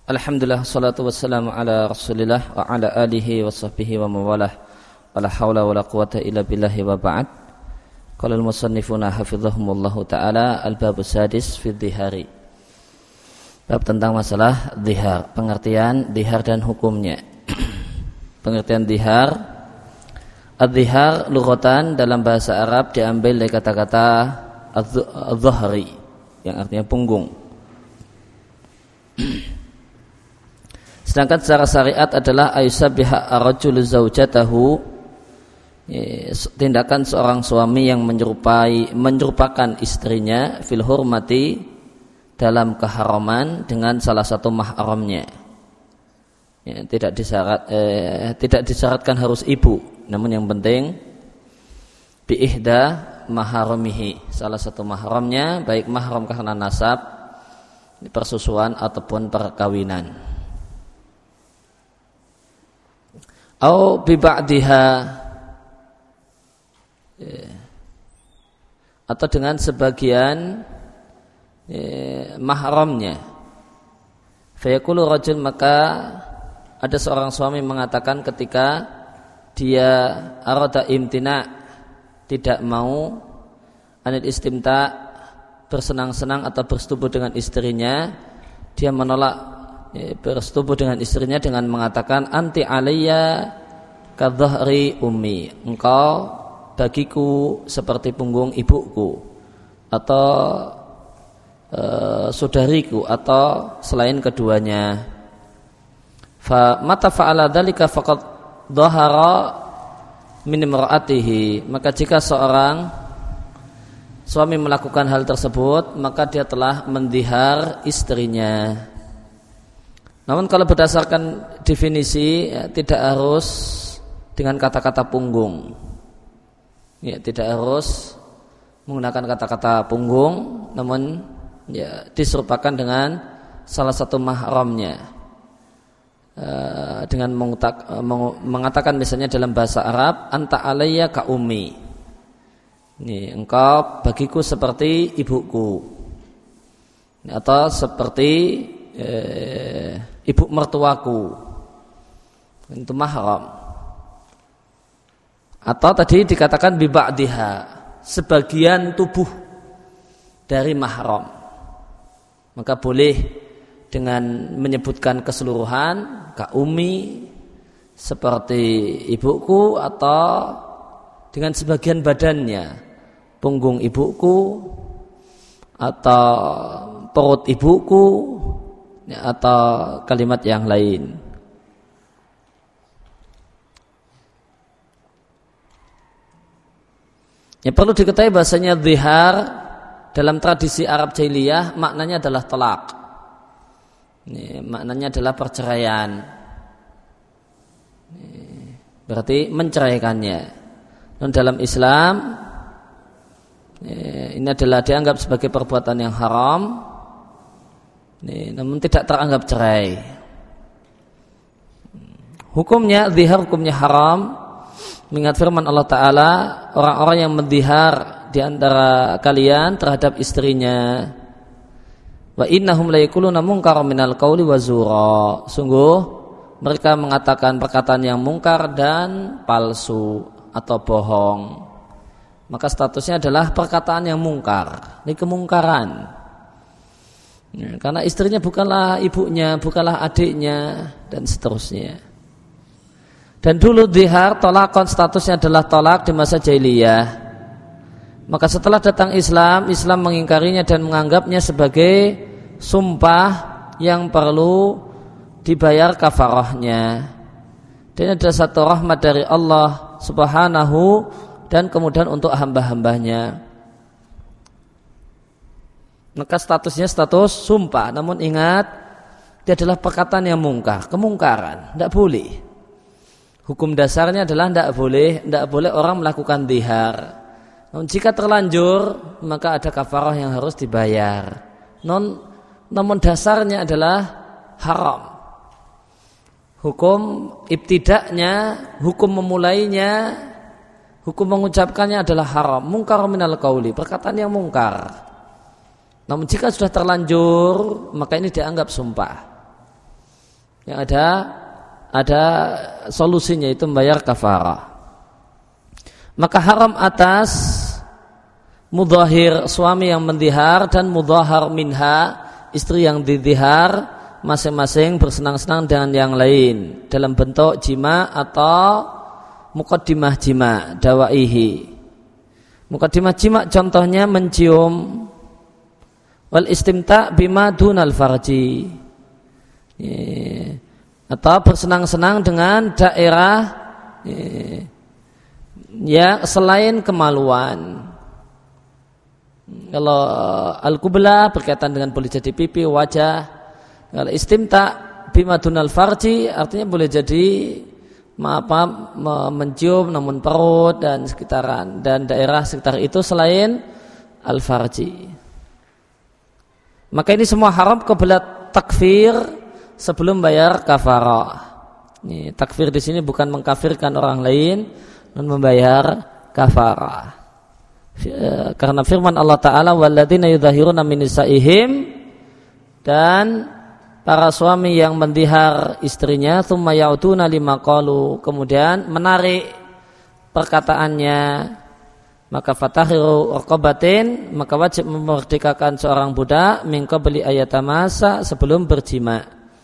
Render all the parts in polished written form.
Alhamdulillah, salatu wassalamu ala rasulillah wa ala alihi wa sahbihi wa mawalah wa la hawla wa la quwata illa billahi wa ba'd. Qala al-musannifuna hafizahumullahu ta'ala al-babus sadis fi dhihari. Bab tentang masalah dhihar, pengertian dhihar dan hukumnya. Pengertian dhihar, ad-dhihar lughatan dalam bahasa Arab diambil dari kata-kata adh-dhahri yang artinya punggung. Sedangkan secara syariat adalah ayusabbiha ar-rajulu zaujatahu, tindakan seorang suami yang menyerupakan istrinya fil hurmati dalam keharaman dengan salah satu mahramnya. Tidak disyaratkan harus ibu, namun yang penting bi ihda maharamihi, salah satu mahramnya, baik mahram karena nasab, persusuan ataupun perkawinan. Au bi ba'diha, atau dengan sebagian mahramnya. Fayaqulu rajul, maka ada seorang suami mengatakan ketika dia arada imtina, tidak mau anil istimta, bersenang-senang atau bersetubuh dengan istrinya, dia menolak bersetubuh dengan istrinya dengan mengatakan anti alayya kadhahri ummi, engkau bagiku seperti punggung ibuku atau saudariku atau selain keduanya. Fa mata fa'ala dzalika faqad dhahara min imra'atihi, maka jika seorang suami melakukan hal tersebut maka dia telah mendhihar istrinya. Namun kalau berdasarkan definisi, tidak harus dengan kata-kata punggung. Tidak harus menggunakan kata-kata punggung, namun diserupakan dengan salah satu mahramnya. Dengan mengatakan misalnya dalam bahasa Arab, anta alayya ka ummi. Engkau bagiku seperti ibuku. Atau seperti ibu mertuaku, itu mahram. Atau tadi dikatakan bi ba'diha, sebagian tubuh dari mahram, maka boleh dengan menyebutkan keseluruhan ka ummi, seperti ibuku, atau dengan sebagian badannya, punggung ibuku atau perut ibuku, atau kalimat yang lain. Yang perlu diketahui bahasanya dhihar dalam tradisi Arab jahiliyah maknanya adalah talak. Maknanya adalah perceraian. Berarti menceraikannya. Dan dalam Islam ini adalah dianggap sebagai perbuatan yang haram, namun tidak teranggap cerai. Hukumnya dhihar, hukumnya haram mengingat firman Allah Ta'ala, orang-orang yang mendhihar di antara kalian terhadap istrinya, wa innahum la yaquluna munkaran minal qauli wa zura, sungguh mereka mengatakan perkataan yang mungkar dan palsu atau bohong. Maka statusnya adalah perkataan yang mungkar, ini kemungkaran. Karena istrinya bukanlah ibunya, bukanlah adiknya, dan seterusnya. Dan dulu dhihar, tolakon, statusnya adalah tolak di masa jahiliyah. Maka setelah datang Islam, Islam mengingkarinya dan menganggapnya sebagai sumpah yang perlu dibayar kafarahnya. Dan ada satu rahmat dari Allah Subhanahu, dan kemudian untuk hamba-hambanya. Maka statusnya status sumpah, namun ingat, dia adalah perkataan yang mungkar, kemungkaran, tidak boleh. Hukum dasarnya adalah tidak boleh orang melakukan dhihar. Namun jika terlanjur, maka ada kafarah yang harus dibayar. Namun dasarnya adalah haram. Hukum ibtidaknya, hukum memulainya, hukum mengucapkannya adalah haram. Mungkar minal qauli, perkataan yang mungkar. Namun jika sudah terlanjur, maka ini dianggap sumpah. Yang ada solusinya, itu membayar kafarah. Maka haram atas mudhahir, suami yang mendhihar, dan mudhahar minha, istri yang didhihar, masing-masing bersenang-senang dengan yang lain dalam bentuk jima atau muqaddimah jima, dawaihi. Muqaddimah jima contohnya mencium, wal istimta' bima dunal farji, atau bersenang-senang dengan daerah ya selain kemaluan. Kalau al-qubla berkaitan dengan boleh jadi pipi, wajah. Kalau istimta bima dunal farji artinya boleh jadi mencium namun perut dan sekitaran dan daerah sekitar itu selain al-farji. Maka ini semua haram kebelat takfir sebelum bayar kafarah. Ini takfir di sini bukan mengkafirkan orang lain, dan membayar kafarah. Karena firman Allah Ta'ala, walladzina yudhahiruna min nisaihim, dan para suami yang mendihar istrinya, tsumma ya'uduna lima qalu, kemudian menarik perkataannya, maka fatahriru raqabatin, maka wajib memerdekakan seorang budak min qabli ayatamasa, sebelum berjima.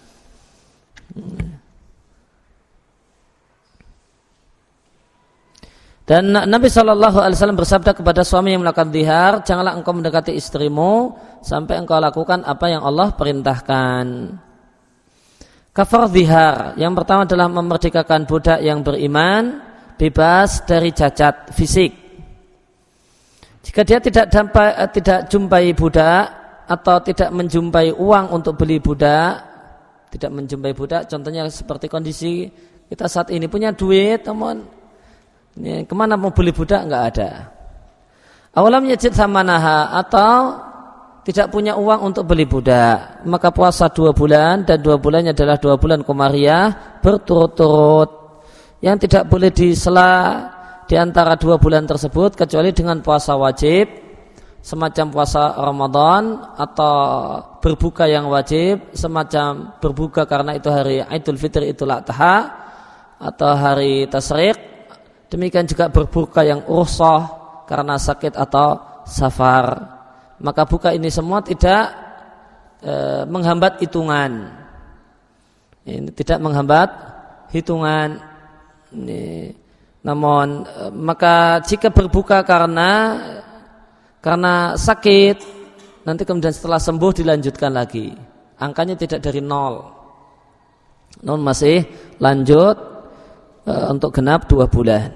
Dan Nabi SAW bersabda kepada suami yang melakukan dhihar, janganlah engkau mendekati istrimu sampai engkau lakukan apa yang Allah perintahkan. Kafar dhihar, yang pertama adalah memerdekakan budak yang beriman, bebas dari cacat fisik. Jika dia tidak jumpai budak atau tidak menjumpai uang untuk beli budak, tidak menjumpai budak, contohnya seperti kondisi kita saat ini, punya duit namun kemana mau beli budak, nggak ada. Awalam yajid samanaha, atau tidak punya uang untuk beli budak, maka puasa 2 bulan, dan 2 bulannya adalah 2 bulan Qamariyah berturut-turut, yang tidak boleh disela di antara 2 bulan tersebut kecuali dengan puasa wajib semacam puasa Ramadan, atau berbuka yang wajib semacam berbuka karena itu hari Idul Fitri, Idul Adha, atau hari Tasyrik. Demikian juga berbuka yang rukhsah karena sakit atau safar. Maka buka ini semua tidak menghambat hitungan. Ini tidak menghambat hitungan. Ini, namun maka jika berbuka karena sakit, nanti kemudian setelah sembuh dilanjutkan lagi. Angkanya tidak dari 0. Namun masih lanjut untuk genap 2 bulan.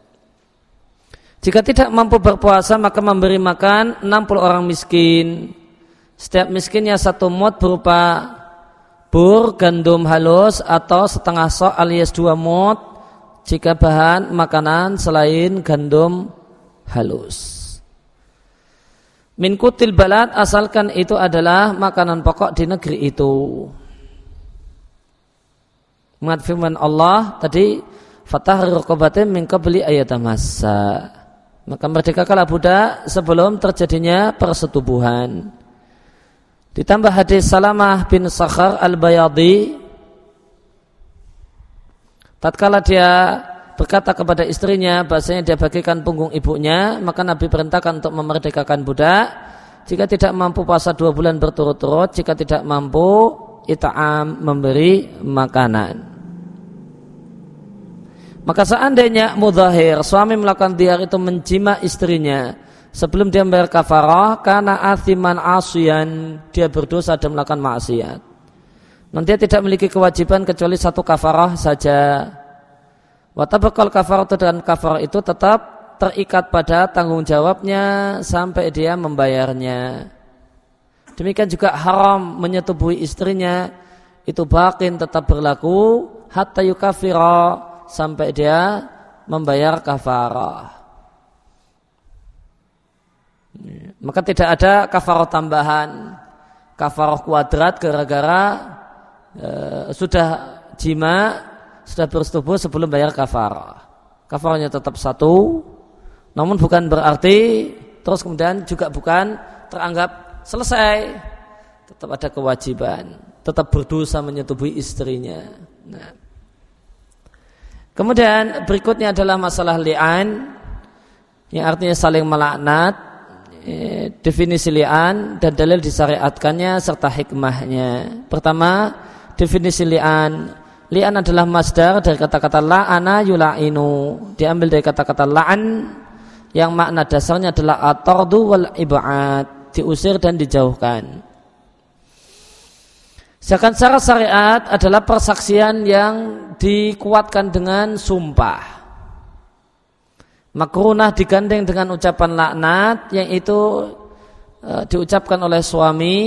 Jika tidak mampu berpuasa, maka memberi makan 60 orang miskin. Setiap miskinnya 1 mud berupa bur, gandum halus, atau setengah sok alias 2 mud jika bahan makanan selain gandum halus. Min kutil balad, asalkan itu adalah makanan pokok di negeri itu. Mengat firman Allah tadi, fatahriru raqabatin min qabli ayatamassa, maka merdekakanlah budak sebelum terjadinya persetubuhan. Ditambah hadis Salamah bin Sakhar al-Bayadi, tatkala dia berkata kepada istrinya bahasanya dia bagikan punggung ibunya, maka Nabi perintahkan untuk memerdekakan budak jika tidak mampu puasa 2 bulan berturut-turut, jika tidak mampu it'am, memberi makanan. Maka seandainya mudhahir, suami melakukan dhihar itu menjima istrinya sebelum dia membayar kafarah, karena athiman asiyan, dia berdosa dan melakukan maksiat. Dan dia tidak memiliki kewajiban kecuali 1 kafarah saja. Wa tabaqal kafarah, dan kafarah itu tetap terikat pada tanggung jawabnya sampai dia membayarnya. Demikian juga haram menyetubuhi istrinya, itu bakin tetap berlaku hatta yukafira, sampai dia membayar kafarah. Maka tidak ada kafarah tambahan, kafarah kuadrat gara-gara sudah jima, sudah bersetubuh sebelum bayar kafarah. Kafarahnya tetap 1, namun bukan berarti terus kemudian juga bukan teranggap selesai, tetap ada kewajiban. tetap berdosa menyetubuhi istrinya. Nah. Kemudian berikutnya adalah masalah li'an, yang artinya saling melaknat, definisi li'an dan dalil disyariatkannya serta hikmahnya. Pertama, definisi li'an. Li'an adalah masdar dari kata-kata la'ana yula'inu, diambil dari kata-kata la'an yang makna dasarnya adalah at-tardu wal ib'ad, diusir dan dijauhkan. Sedangkan secara syariat adalah persaksian yang dikuatkan dengan sumpah. Makrunah digandeng dengan ucapan laknat yang itu diucapkan oleh suami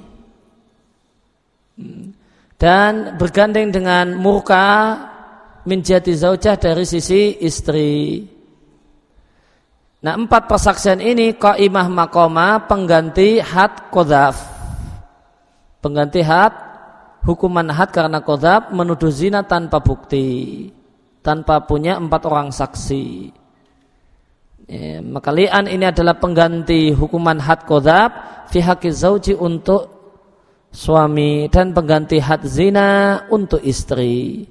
dan bergandeng dengan murka min jihati zaujah dari sisi istri. Nah, 4 persaksian ini qaimah maqama, pengganti had qadzaf. Pengganti had, hukuman had karena qadzaf, menuduh zina tanpa bukti, tanpa punya 4 orang saksi. Maka li'an ini adalah pengganti hukuman had qadzaf fi haqqi zauji untuk suami dan pengganti had zina untuk istri.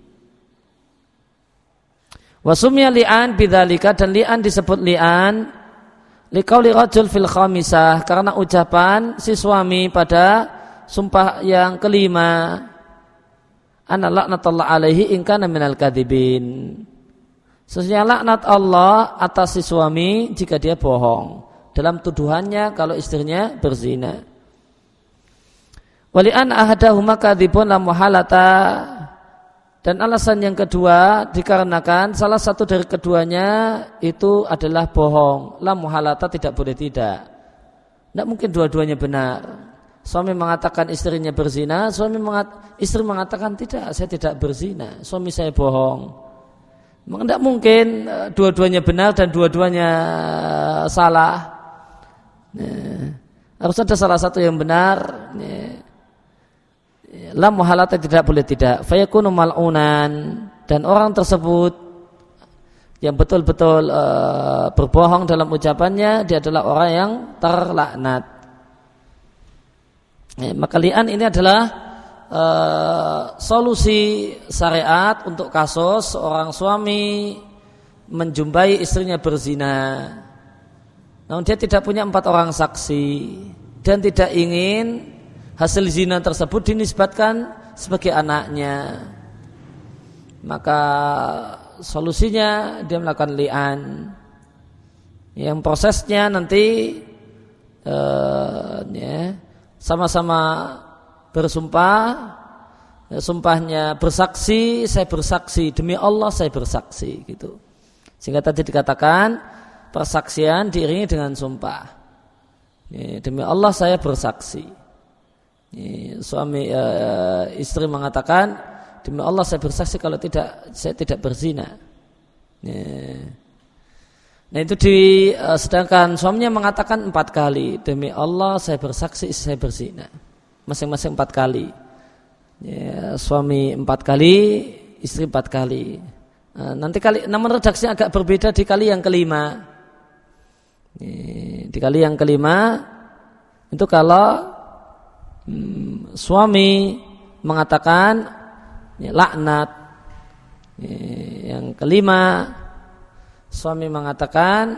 Wasumya li'an bidzalika, dan li'an disebut li'an liqauli rajul fil khamisah, karena ucapan si suami pada sumpah yang kelima, ana laknatullah alaihi in kana minal kadzibin. Sesungguhnya laknat Allah atas si suami jika dia bohong dalam tuduhannya kalau istrinya berzina. Wali'an ahadahuma kadzibun la muhalata, dan alasan yang kedua dikarenakan salah satu dari keduanya itu adalah bohong. La muhalata, tidak boleh tidak. Tidak mungkin dua-duanya benar. Suami mengatakan istrinya berzina, istri mengatakan tidak, saya tidak berzina, suami saya bohong. Memang tidak mungkin dua-duanya benar dan dua-duanya salah. Harus ada salah satu yang benar. La muhalata, tidak boleh tidak. Fayakunu mal'unan, dan orang tersebut yang betul-betul berbohong dalam ucapannya, dia adalah orang yang terlaknat. Maka li'an ini adalah solusi syariat untuk kasus seorang suami menjumpai istrinya berzina, namun dia tidak punya 4 orang saksi dan tidak ingin hasil zina tersebut dinisbatkan sebagai anaknya. Maka solusinya dia melakukan li'an, yang prosesnya nanti sama-sama bersumpah, sumpahnya bersaksi, saya bersaksi demi Allah saya bersaksi, gitu. Sehingga tadi dikatakan persaksian diiringi dengan sumpah. Demi Allah saya bersaksi. Suami istri mengatakan demi Allah saya bersaksi kalau tidak, saya tidak berzina. Nah itu sedangkan suaminya mengatakan 4 kali, demi Allah saya bersaksi saya berzina, masing-masing 4 kali. Suami 4 kali, istri 4 kali. Nanti namun redaksinya agak berbeda di kali yang kelima. Di kali yang kelima itu kalau suami mengatakan laknat, yang kelima suami mengatakan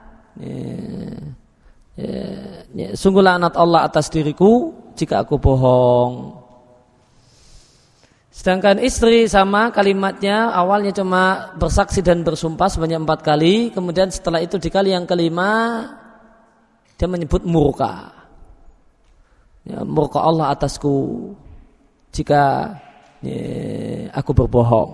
sungguh laknat Allah atas diriku jika aku bohong. Sedangkan istri sama kalimatnya, awalnya cuma bersaksi dan bersumpah sebanyak 4 kali, kemudian setelah itu di kali yang kelima dia menyebut murka. Murka Allah atasku jika aku berbohong.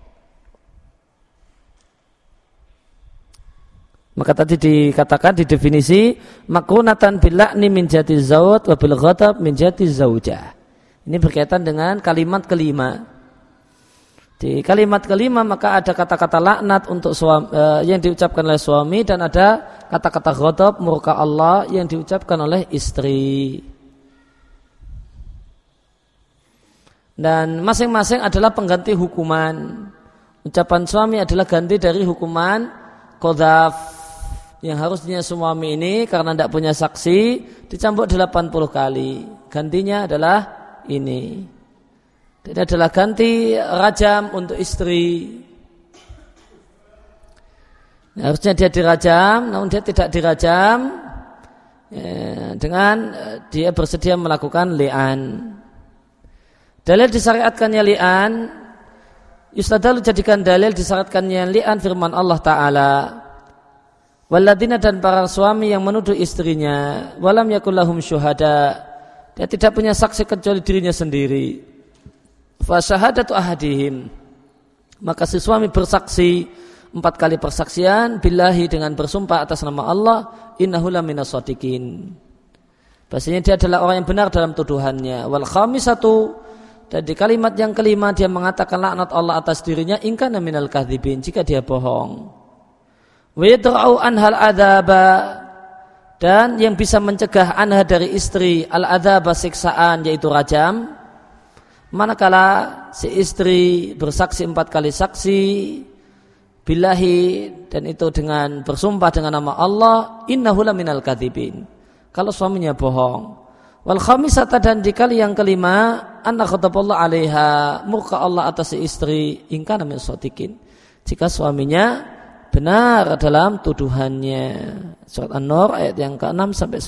Maka tadi dikatakan di definisi makrunatan bilakni min jati zaud wa bil ghadab min jati zaujah. Ini berkaitan dengan kalimat kelima. Di kalimat kelima maka ada kata-kata laknat untuk suami, yang diucapkan oleh suami, dan ada kata-kata ghadab murka Allah yang diucapkan oleh istri. Dan masing-masing adalah pengganti hukuman. Ucapan suami adalah ganti dari hukuman qadzaf yang harusnya suami ini karena tidak punya saksi dicambuk 80 kali. Gantinya adalah ini. Ini adalah ganti rajam untuk istri. Harusnya dia dirajam, namun dia tidak dirajam dengan dia bersedia melakukan li'an. Dalil disyariatkannya li'an, yustadalu jadikan dalil disyariatkannya li'an firman Allah Ta'ala, waladina dan para suami yang menuduh istrinya, walam yakul lahum syuhada, dia tidak punya saksi kecuali dirinya sendiri. Fa syahadatu ahadihim, maka si suami bersaksi 4 kali persaksian billahi dengan bersumpah atas nama Allah, innahu laminas shadiqin, bahasanya dia adalah orang yang benar dalam tuduhannya. Wal khamisatu, dan di kalimat yang kelima dia mengatakan laknat Allah atas dirinya in kana minal kadzibin, jika dia bohong. Wa yadra'u anhal adzaba, dan yang bisa mencegah anha dari istri al adzaba siksaan yaitu rajam, manakala si istri bersaksi 4 kali saksi billahi, dan itu dengan bersumpah dengan nama Allah, innahu laminal kadzibin, kalau suaminya bohong. Wal khamisata, dan di kali yang kelima, anna khataballahu 'alaiha, murka Allah atas si istri in kana min shadiqin, jika suaminya benar dalam tuduhannya. Surat An-Nur ayat yang ke-6 sampai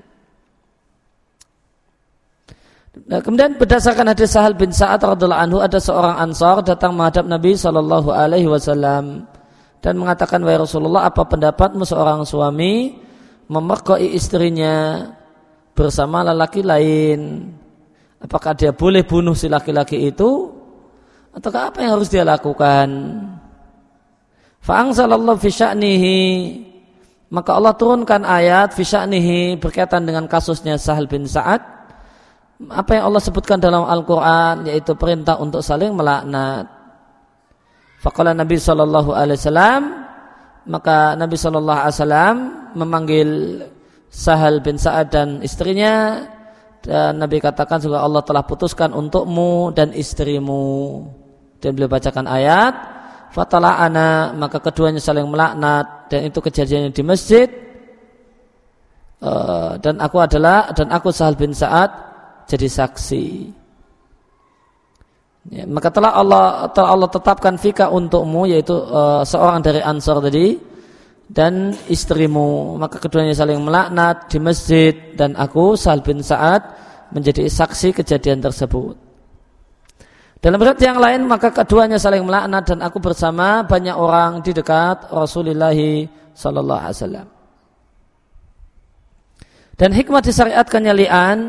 9. Nah, kemudian berdasarkan hadis Sahal bin Sa'ad radhiyallahu anhu, ada seorang Ansar datang menghadap Nabi sallallahu alaihi wasallam dan mengatakan, wahai Rasulullah, apa pendapatmu seorang suami memerkoi istrinya bersama lelaki lain? Apakah dia boleh bunuh si laki-laki itu, ataukah apa yang harus dia lakukan? Fa'angsalallahu fi sya'nihi, maka Allah turunkan ayat fi sya'nihi berkaitan dengan kasusnya Sahal bin Sa'ad. Apa yang Allah sebutkan dalam Al-Quran, yaitu perintah untuk saling melaknat. Faqala Nabi sallallahu alaihi wasallam, maka Nabi sallallahu alaihi wasallam memanggil Sahal bin Sa'ad dan istrinya, dan Nabi katakan juga Allah telah putuskan untukmu dan istrimu. Dan beliau bacakan ayat fatala'ana, maka keduanya saling melaknat, dan itu kejadiannya di masjid. Dan aku Sahal bin Sa'ad jadi saksi. Ya, maka telah Allah tetapkan fika untukmu, yaitu seorang dari Ansar tadi dan istrimu, maka keduanya saling melaknat di masjid, dan aku Sahal bin Sa'ad menjadi saksi kejadian tersebut. Dalam riwayat yang lain, maka keduanya saling melaknat dan aku bersama banyak orang di dekat Rasulullah sallallahu alaihi wasallam. Dan hikmah disyariatkannya li'an,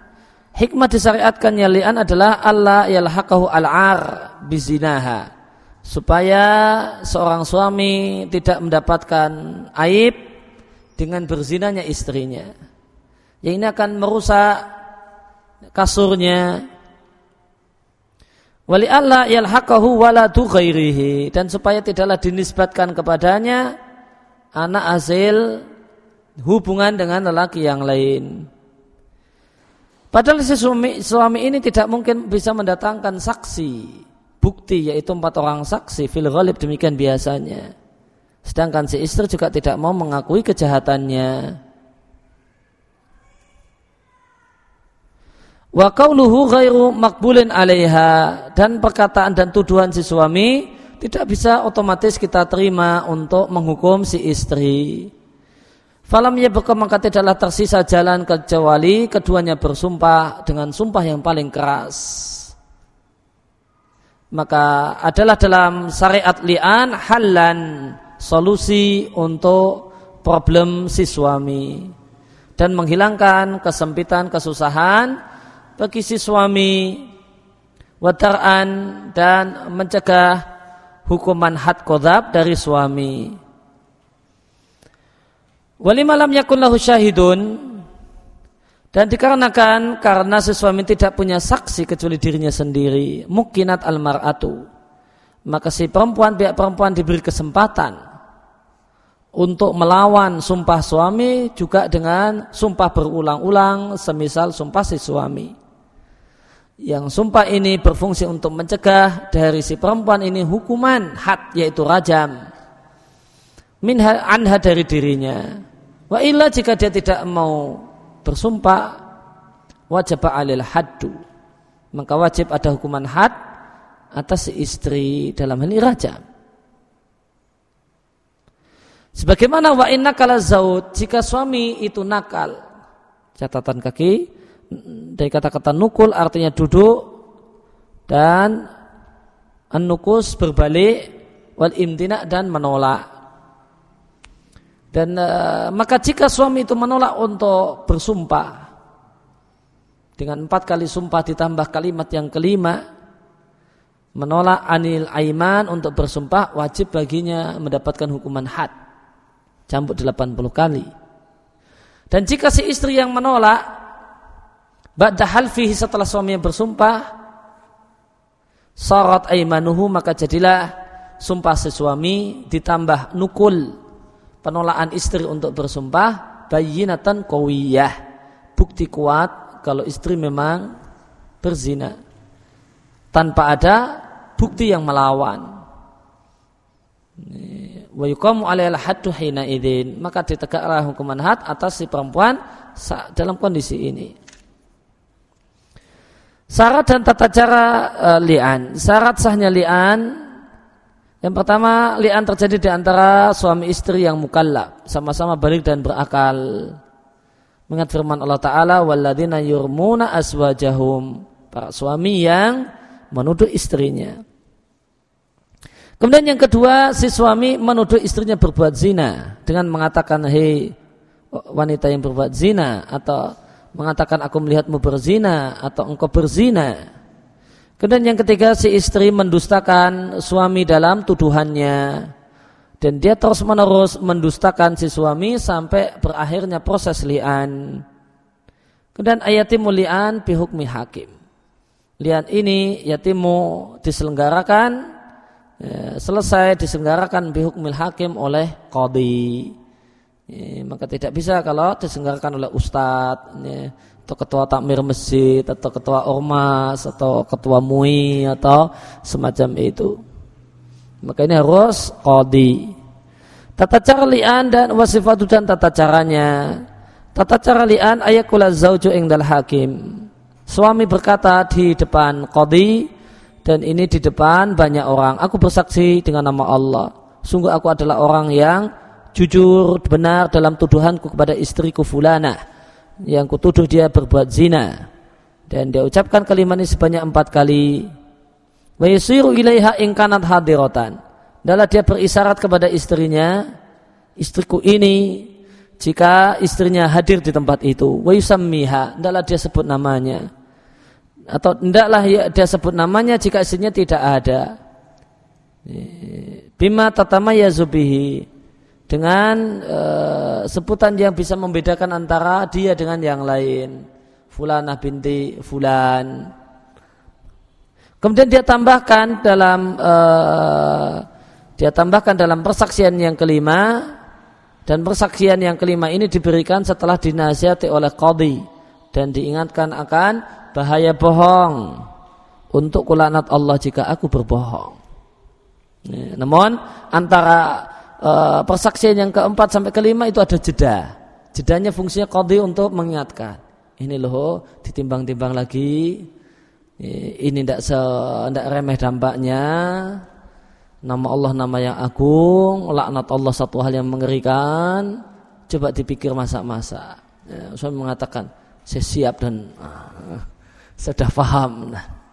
adalah Allah yalhaqahu al-'ar bizinaha, supaya seorang suami tidak mendapatkan aib dengan berzinanya istrinya. Yang ini akan merusak kasurnya. Wali Allah yalhaqahu waladu ghairihi, dan supaya tidaklah dinisbatkan kepadanya anak hasil hubungan dengan lelaki yang lain. Padahal si suami ini tidak mungkin bisa mendatangkan saksi, bukti, yaitu 4 orang saksi, fil ghalib demikian biasanya. Sedangkan si istri juga tidak mau mengakui kejahatannya. Wa qauluhu ghairu maqbulin 'alaiha, dan perkataan dan tuduhan si suami tidak bisa otomatis kita terima untuk menghukum si istri. Falam yabqa, maka tidaklah tersisa jalan kecuali keduanya bersumpah dengan sumpah yang paling keras. Maka adalah dalam syariat li'an halan, solusi untuk problem si suami dan menghilangkan kesempitan, kesusahan bagi si suami, wadar'an, dan mencegah hukuman had qadzab dari suami. Walima lam yakun lahu syahidun, dan dikarenakan karena si suami tidak punya saksi kecuali dirinya sendiri, mukkinat al-mar'atu, maka si pihak perempuan diberi kesempatan untuk melawan sumpah suami juga dengan sumpah berulang-ulang, semisal sumpah si suami. Yang sumpah ini berfungsi untuk mencegah dari si perempuan ini hukuman had, yaitu rajam, minha anha, dari dirinya. Wa illa, jika dia tidak mau bersumpah, wajib alil haddu, maka wajib ada hukuman had atas si istri, dalam hal ini rajam. Sebagaimana wa inna kala zaud, jika suami itu nakal, catatan kaki dari kata-kata nukul artinya duduk, dan an-nukus berbalik, wal imtina dan menolak. Dan maka jika suami itu menolak untuk bersumpah dengan 4 kali sumpah ditambah kalimat yang kelima, menolak anil aiman untuk bersumpah, wajib baginya mendapatkan hukuman had, cambuk 80 kali. Dan jika si istri yang menolak ba'da halfihi, setelah suaminya bersumpah, sarat aimanuhu, maka jadilah sumpah si suami ditambah nukul, penolakan istri untuk bersumpah, bayyinatan qawiyah, bukti kuat kalau istri memang berzina tanpa ada bukti yang melawan. Wa yuqamu 'alaiha al-haddu hina idzin, maka ditegaklah hukuman had atas si perempuan dalam kondisi ini. Syarat dan tata cara li'an. Syarat sahnya li'an, yang pertama, li'an terjadi di antara suami istri yang mukallaf, sama-sama baligh dan berakal. Mengingat firman Allah Ta'ala, walladzina yurmuna aswajahum, para suami yang menuduh istrinya. Kemudian yang kedua, si suami menuduh istrinya berbuat zina dengan mengatakan, hei wanita yang berbuat zina, atau mengatakan aku melihatmu berzina, atau engkau berzina. Kemudian yang ketiga, si istri mendustakan suami dalam tuduhannya, dan dia terus menerus mendustakan si suami sampai berakhirnya proses li'an. Kemudian ayatimu li'an bihukmi hakim. Li'an ini yatimu diselenggarakan, selesai diselenggarakan bihukmil hakim oleh qadhi. Maka tidak bisa kalau diselenggarakan oleh ustadz, atau ketua takmir masjid, atau ketua ormas, atau ketua MUI, atau semacam itu. Maka ini harus qadhi. Tata cara li'an dan wasifatu dan tata caranya. Tata cara li'an ayakula zauju indal hakim. Suami berkata di depan qadhi, dan ini di depan banyak orang, aku bersaksi dengan nama Allah, sungguh aku adalah orang yang jujur benar dalam tuduhanku kepada istriku fulanah, yang kutuduh dia berbuat zina. Dan dia ucapkan kalimat ini sebanyak 4 kali. Wa yusiru ilaiha in kanat hadiratan. Adalah dia berisyarat kepada istrinya, istriku ini, jika istrinya hadir di tempat itu. Wa yusammiha, adalah dia sebut namanya. Atau hendaklah dia sebut namanya jika istrinya tidak ada. Bima tatamayazu bihi, dengan sebutan yang bisa membedakan antara dia dengan yang lain. Fulanah binti fulan. Kemudian dia tambahkan dalam persaksian yang kelima, dan persaksian yang kelima ini diberikan setelah dinasihati oleh qadhi dan diingatkan akan bahaya bohong, untuk kulaknat Allah jika aku berbohong. Namun antara persaksian yang keempat sampai kelima itu ada jeda. Jedanya fungsinya qadhi untuk mengingatkan. Ini loh, ditimbang-timbang lagi. Ini tidak remeh dampaknya. Nama Allah nama yang agung, laknat Allah satu hal yang mengerikan. Coba dipikir masa-masa. Saya mengatakan saya siap dan sudah paham.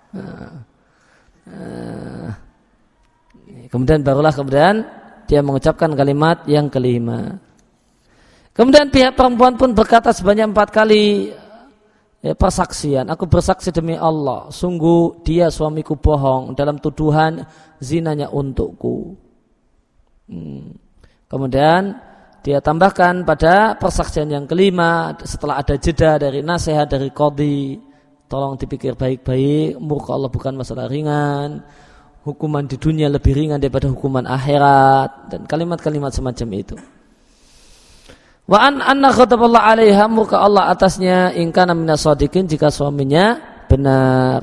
Kemudian dia mengucapkan kalimat yang kelima. Kemudian pihak perempuan pun berkata sebanyak 4 kali persaksian. Aku bersaksi demi Allah, sungguh dia suamiku bohong dalam tuduhan zinanya untukku. Kemudian dia tambahkan pada persaksian yang kelima, setelah ada jeda dari nasihat dari qadhi, tolong dipikir baik-baik, murka Allah bukan masalah ringan, hukuman di dunia lebih ringan daripada hukuman akhirat, dan kalimat-kalimat semacam itu. Wa anna ghadaballahu 'alaiha, murka Allah atasnya, in kana minas shadiqin, jika suaminya benar.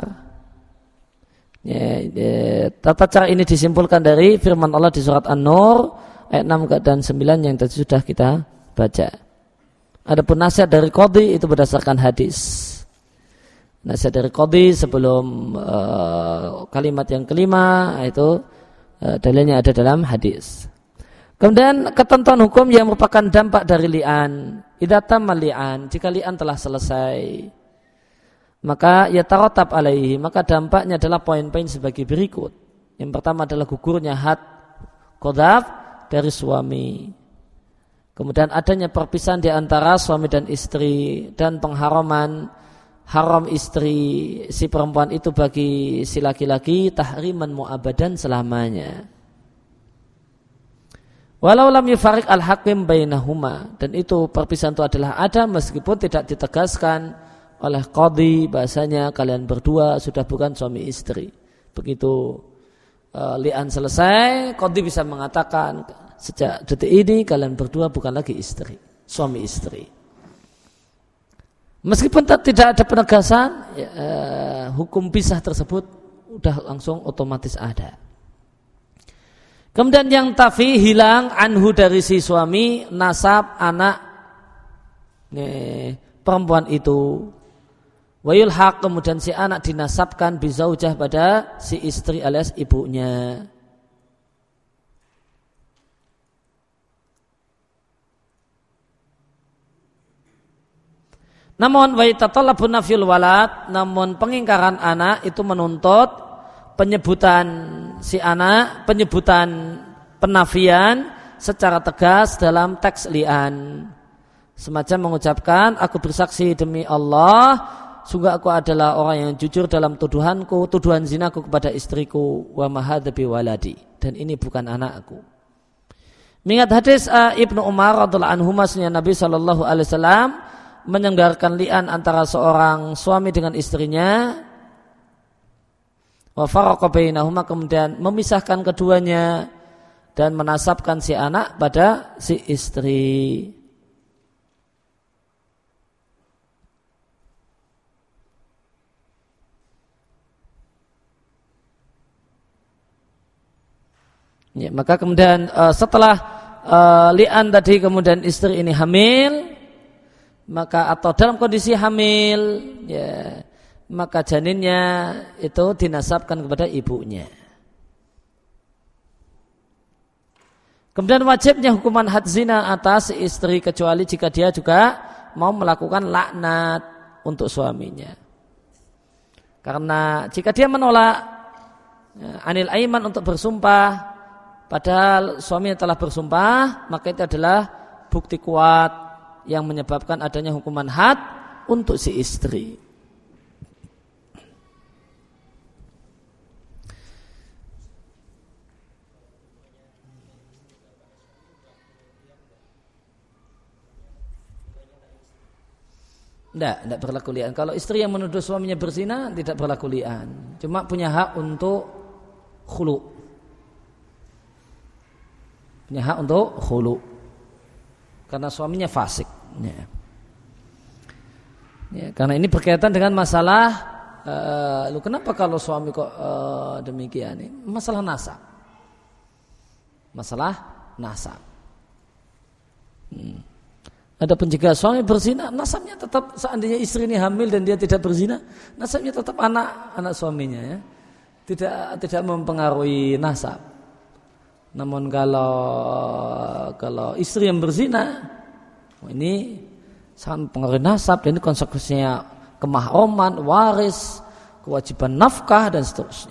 Tata cara ini disimpulkan dari firman Allah di surat An-Nur ayat 6 dan 9 yang tadi sudah kita baca. Adapun nasihat dari qadhi itu berdasarkan hadis. Nasihat dari qadhi sebelum kalimat yang kelima itu dalilnya ada dalam hadis. Kemudian ketentuan hukum yang merupakan dampak dari li'an. Idza tamma li'an, jika li'an telah selesai, maka yataratab alaihi, maka dampaknya adalah poin-poin sebagai berikut. Yang pertama adalah gugurnya had qadhaf dari suami. Kemudian adanya perpisahan di antara suami dan istri dan pengharaman haram istri si perempuan itu bagi si laki-laki tahriman mu'abadan selamanya. Walau lam yufarik al-hakim bainahuma, dan itu perpisahan itu adalah ada meskipun tidak ditegaskan oleh qadhi bahasanya kalian berdua sudah bukan suami istri. Begitu li'an selesai, qadhi bisa mengatakan sejak detik ini kalian berdua bukan lagi istri, suami istri. Meskipun tidak ada penegasan, hukum pisah tersebut udah langsung otomatis ada. Kemudian yang tafi hilang anhu dari si suami nasab anak perempuan itu. Wa yulhaq, kemudian si anak dinasabkan bizaujah pada si istri alias ibunya. Namun wa yatatallabu nafyul walad, namun pengingkaran anak itu menuntut penyebutan si anak, penyebutan penafian secara tegas dalam teks li'an. Semacam mengucapkan, aku bersaksi demi Allah, sungguh aku adalah orang yang jujur dalam tuduhanku, tuduhan zinaku kepada istriku, wa ma hadza bi waladi, dan ini bukan anakku. Mengingat hadis Ibnu Umar radhiyallahu anhu, Nabi sallallahu alaihi wasallam menyelenggarakan li'an antara seorang suami dengan istrinya, wa faraqa bainahuma, kemudian memisahkan keduanya dan menasabkan si anak pada si istri. Ya, maka kemudian setelah li'an tadi kemudian istri ini hamil, maka atau dalam kondisi hamil, ya, maka janinnya itu dinasabkan kepada ibunya. Kemudian wajibnya hukuman had zina atas istri kecuali jika dia juga mau melakukan laknat untuk suaminya. Karena jika dia menolak anil aiman untuk bersumpah padahal suaminya telah bersumpah, maka itu adalah bukti kuat yang menyebabkan adanya hukuman had untuk si istri. Tidak berlaku li'an. Kalau istri yang menuduh suaminya berzina tidak berlaku li'an. Cuma punya hak untuk khulu. Punya hak untuk khulu. Karena suaminya fasik. Ya, karena ini berkaitan dengan masalah kenapa kalau suami kok demikian? Masalah nasab. Masalah nasab. Adapun jika suami berzina, nasabnya tetap, seandainya istri ini hamil dan dia tidak berzina, nasabnya tetap anak suaminya, ya. Tidak mempengaruhi nasab. Namun kalau istri yang berzina, ini sangat mempengaruhi nasab, dan ini konsekuensinya kemahroman, waris, kewajiban nafkah dan seterusnya.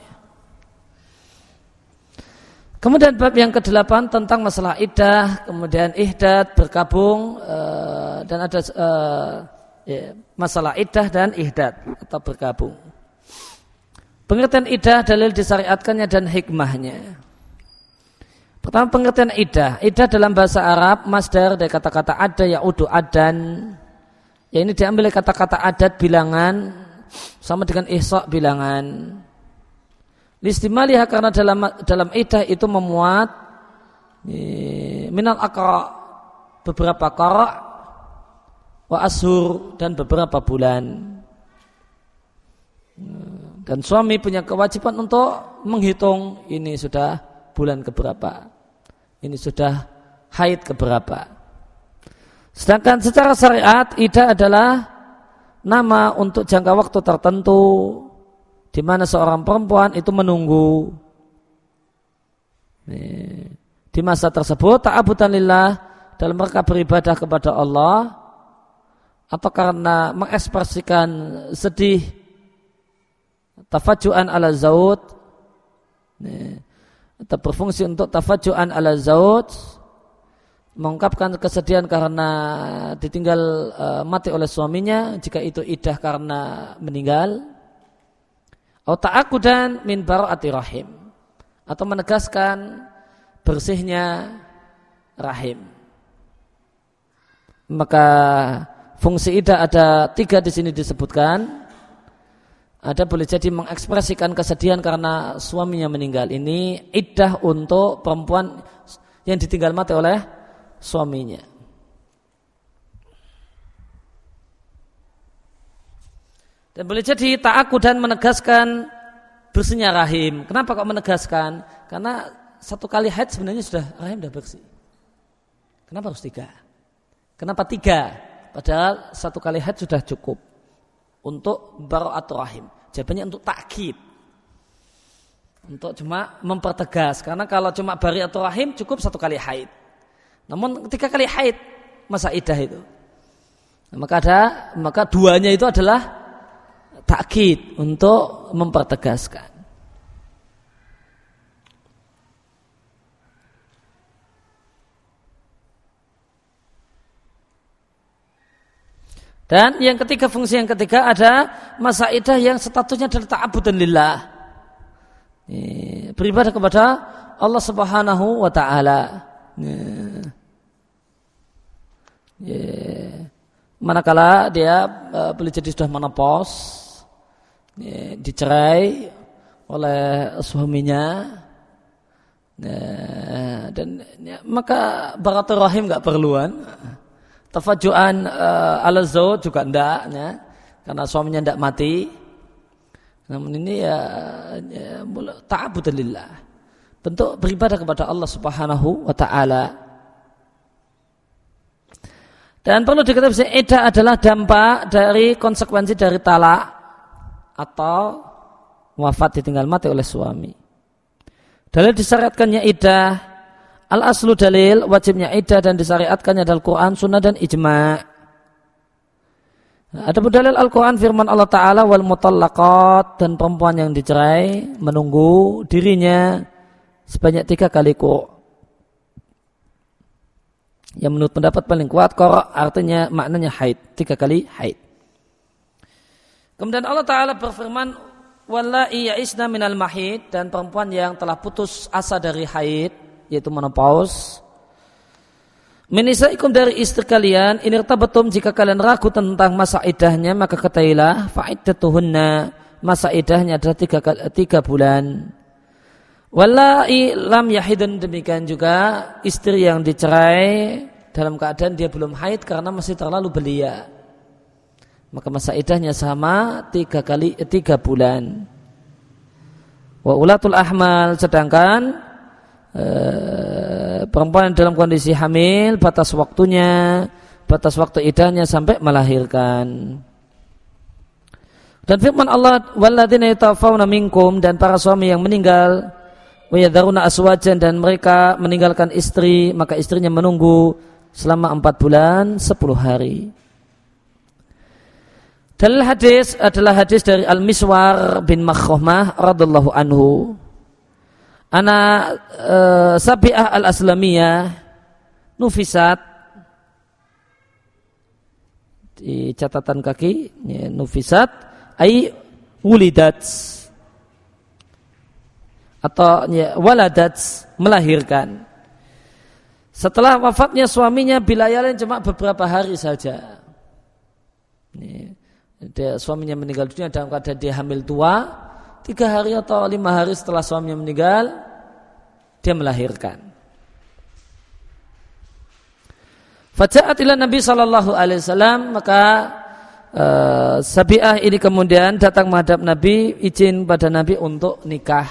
Kemudian bab yang ke-8 tentang masalah iddah, kemudian ihdad bergabung dan ada masalah iddah dan ihdad atau bergabung. Pengertian iddah, dalil disyariatkannya dan hikmahnya. Pertama, pengertian iddah. Iddah dalam bahasa Arab masdar dari kata-kata ada ya'udu adan. Ya, ini diambil dari kata-kata adat bilangan sama dengan ihsa bilangan. Listimaliha, karena dalam iddah itu memuat minal aqra, beberapa qara, wa ashur, dan beberapa bulan. Dan suami punya kewajiban untuk menghitung ini sudah bulan keberapa, ini sudah haid keberapa. Sedangkan secara syariat iddah adalah nama untuk jangka waktu tertentu di mana seorang perempuan itu menunggu di masa tersebut ta'abudan lillah, dalam rangka beribadah kepada Allah atau karena mengekspresikan sedih, tafajuan ala zaud, atau berfungsi untuk tafajuan ala zaud, mengungkapkan kesedihan karena ditinggal mati oleh suaminya jika itu iddah karena meninggal, atau ta'akudan min bara'ati rahim, atau menegaskan bersihnya rahim. Maka fungsi iddah ada 3 di sini disebutkan. Ada boleh jadi mengekspresikan kesedihan karena suaminya meninggal. Ini iddah untuk perempuan yang ditinggal mati oleh suaminya. Dan boleh jadi ta'akudan menegaskan bersihnya rahim. Kenapa kok menegaskan? Karena 1 kali haid sebenarnya sudah rahim sudah bersih. Kenapa harus 3? Kenapa 3? Padahal 1 kali haid sudah cukup untuk bara'atul rahim. Jawabannya untuk takkid. Untuk cuma mempertegas. Karena kalau cuma bara'atul rahim cukup 1 kali haid. Namun 3 kali haid masa iddah itu. Maka 2-nya itu adalah takkid untuk mempertegaskan. Dan yang ketiga, fungsi yang ketiga ada masa iddah yang statusnya adalah ta'abudan lillah, beribadah kepada Allah Subhanahu wa ta'ala. Manakala dia boleh jadi sudah menopause, dicerai oleh suaminya, dan maka baratul rahim enggak perluan. Tafajuan ala zawj juga enggak, ya, karena suaminya enggak mati. Namun ini ya ta'abudan lillah, bentuk beribadah kepada Allah Subhanahu wa ta'ala. Dan perlu diketahui iddah adalah dampak dari konsekuensi dari talak atau wafat ditinggal mati oleh suami. Dalil disyariatkannya iddah, al-aslu dalil wajibnya iddah dan disyariatkannya adalah Quran, sunnah dan ijma'. Ada dalil Al-Quran firman Allah Ta'ala wal mutallaqat, dan perempuan yang dicerai menunggu dirinya sebanyak 3 kali qur'. Yang menurut pendapat paling kuat qur' artinya maknanya haid, 3 kali haid. Kemudian Allah Ta'ala berfirman wallahi ya'isna minal mahid, dan perempuan yang telah putus asa dari haid yaitu menopause, minisaikum dari istri kalian, in irtabatum jika kalian ragu tentang masa iddahnya maka ketahuilah fa'iddatuhunna, masa iddahnya adalah 3 bulan. Wallahi lam yahidun, demikian juga istri yang dicerai dalam keadaan dia belum haid karena masih terlalu belia, maka masa iddahnya sama 3 bulan. Wa ulatul ahmal, sedangkan perempuan dalam kondisi hamil batas waktu iddahnya sampai melahirkan. Dan firman Allah walladzina yatawaffawna minkum, dan para suami yang meninggal wa yadharuna aswajan, dan mereka meninggalkan istri maka istrinya menunggu selama 4 bulan 10 hari. Dalil hadis adalah hadis dari Al-Miswar bin Makhramah radhiyallahu anhu. Anak Sabi'ah al-Aslamiyah nufisat, di catatan kaki ya, nufisat ay wulidat atau ya, waladat, melahirkan. Setelah wafatnya suaminya bilayalin, cuma beberapa hari saja. Dia, suaminya meninggal dunia dalam keadaan dia hamil tua. 3 hari atau 5 hari setelah suaminya meninggal, dia melahirkan. Faja'at ila Nabi sallallahu alaihi wasallam, maka Sabi'ah ini kemudian datang menghadap Nabi, izin pada Nabi untuk nikah.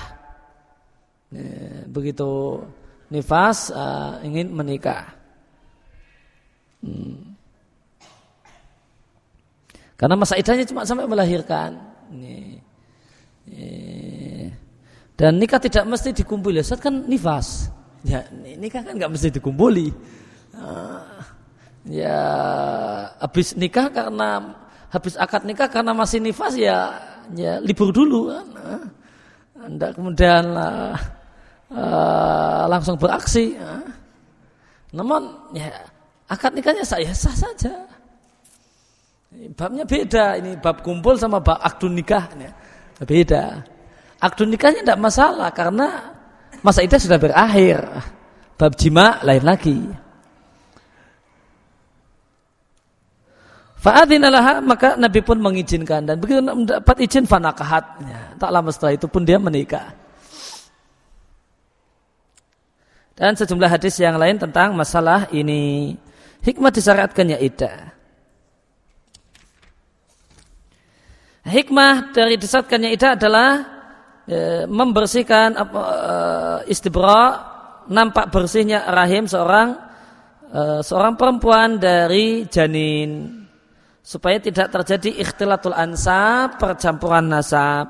Begitu nifas, ingin menikah. Karena masa iddahnya cuma sampai melahirkan. Dan nikah tidak mesti dikumpuli. Ustaz kan nifas. Ya, nikah kan nggak mesti dikumpuli. Ya, habis akad nikah karena masih nifas ya libur dulu kan. Anda kemudian langsung beraksi. Namun ya akad nikahnya sah saja. Babnya beda. Ini bab kumpul sama bab akdun nikah. Beda. Akdun nikahnya tidak masalah karena masa iddah sudah berakhir. Bab jima lain lagi. Fa'adzinalaha, maka Nabi pun mengizinkan, dan begitu mendapat izin fanakahat. Tak lama setelah itu pun dia menikah. Dan sejumlah hadis yang lain tentang masalah ini. Hikmah disyariatkannya iddah. Hikmah dari disyariatkannya iddah adalah membersihkan istibra, nampak bersihnya rahim seorang perempuan dari janin, supaya tidak terjadi ikhtilatul ansab, percampuran nasab.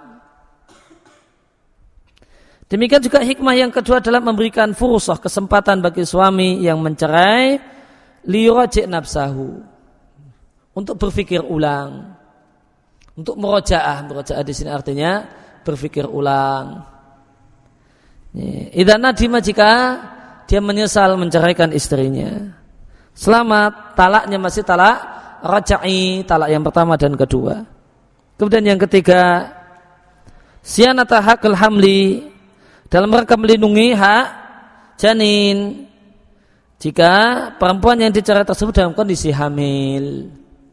Demikian juga hikmah yang kedua adalah memberikan fursah, kesempatan bagi suami yang mencerai, liyuraji' nafsahu, untuk berpikir ulang, untuk murojaah. Murojaah di sini artinya berpikir ulang. Idza nadima, jika dia menyesal menceraikan istrinya, selamat, talaknya masih talak raja'i, talak yang pertama dan kedua. Kemudian yang ketiga, siyanata hakil hamli, dalam rangka melindungi hak janin jika perempuan yang dicerai tersebut dalam kondisi hamil.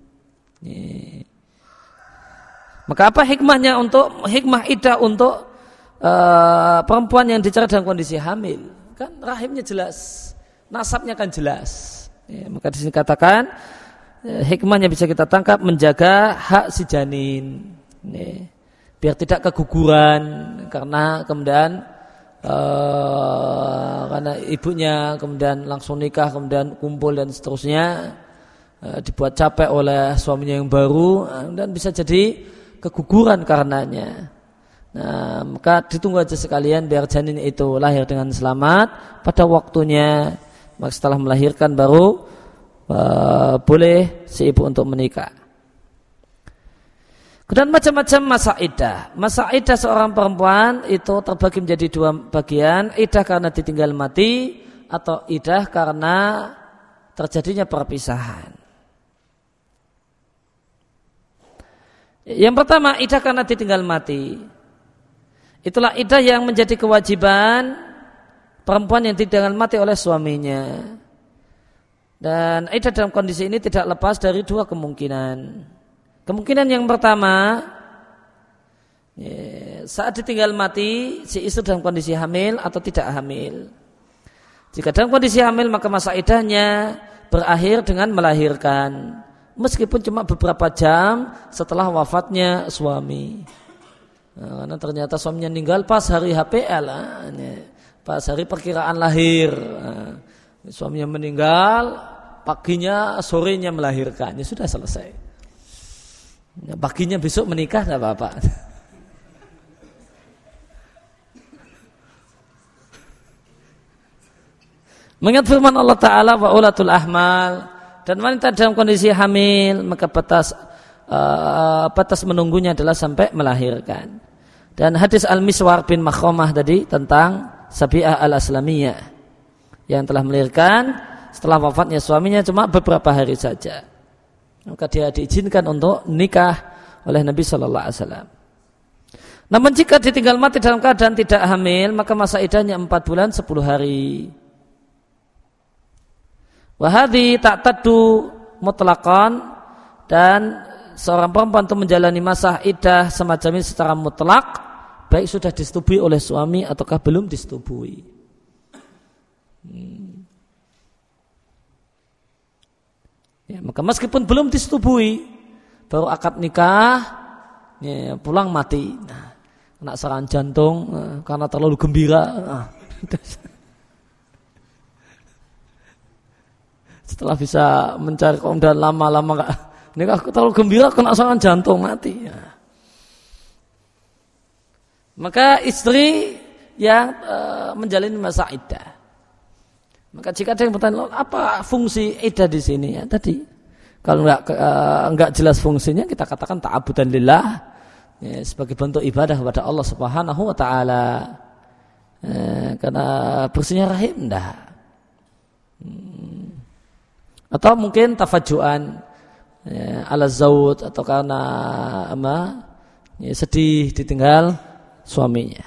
Maka apa hikmahnya hikmah iddah untuk perempuan yang dicerai dalam kondisi hamil? Kan rahimnya jelas, nasabnya kan jelas. Maka di sini katakan hikmahnya bisa kita tangkap menjaga hak si janin, biar tidak keguguran karena kemudian karena ibunya kemudian langsung nikah, kemudian kumpul dan seterusnya, dibuat capek oleh suaminya yang baru, dan bisa jadi keguguran karenanya. Nah, maka ditunggu aja sekalian biar janin itu lahir dengan selamat pada waktunya. Maka setelah melahirkan baru boleh si ibu untuk menikah. Dan macam-macam masa iddah. Masa iddah seorang perempuan itu terbagi menjadi dua bagian. Iddah karena ditinggal mati, atau iddah karena terjadinya perpisahan. Yang pertama, iddah karena ditinggal mati. Itulah iddah yang menjadi kewajiban perempuan yang ditinggal mati oleh suaminya. Dan iddah dalam kondisi ini tidak lepas dari dua kemungkinan. Kemungkinan yang pertama, saat ditinggal mati si istri dalam kondisi hamil atau tidak hamil. Jika dalam kondisi hamil, maka masa iddahnya berakhir dengan melahirkan, meskipun cuma beberapa jam setelah wafatnya suami. Karena ternyata suaminya meninggal pas hari HPL, pas hari perkiraan lahir. Suaminya meninggal, paginya sorenya melahirkan, ya sudah selesai. Paginya besok menikah tidak apa-apa. Mengingat firman Allah Ta'ala, wa ulatul ahmal, dan wanita dalam kondisi hamil, maka batas menunggunya adalah sampai melahirkan. Dan hadis Al-Miswar bin Makhramah tadi tentang Sabi'ah al-Aslamiyah yang telah melahirkan setelah wafatnya suaminya cuma beberapa hari saja, maka dia diizinkan untuk nikah oleh Nabi Sallallahu Alaihi Wasallam. Namun jika ditinggal mati dalam keadaan tidak hamil, maka masa iddahnya 4 bulan 10 hari. Wahadi ta'taddu mutlaqan, dan seorang perempuan untuk menjalani masa iddah semacam ini secara mutlak, baik sudah disetubui oleh suami ataukah belum disetubui. Ya, maka meskipun belum disetubui, baru akad nikah, ya, pulang mati, kena serangan jantung karena terlalu gembira. Setelah bisa mencari kaum dan lama-lama Ini kalau terlalu gembira kena serangan jantung mati. Ya. Maka istri yang menjalani masa iddah. Maka jika ada yang bertanya, apa fungsi iddah di sini? Ya, tadi kalau enggak jelas fungsinya, kita katakan ta'abudan lillah, ya, sebagai bentuk ibadah kepada Allah Subhanahu wa taala. Karena bersihnya rahim enggak. Atau mungkin tafajuan, ya, ala zaud, atau karena ya, sedih ditinggal suaminya.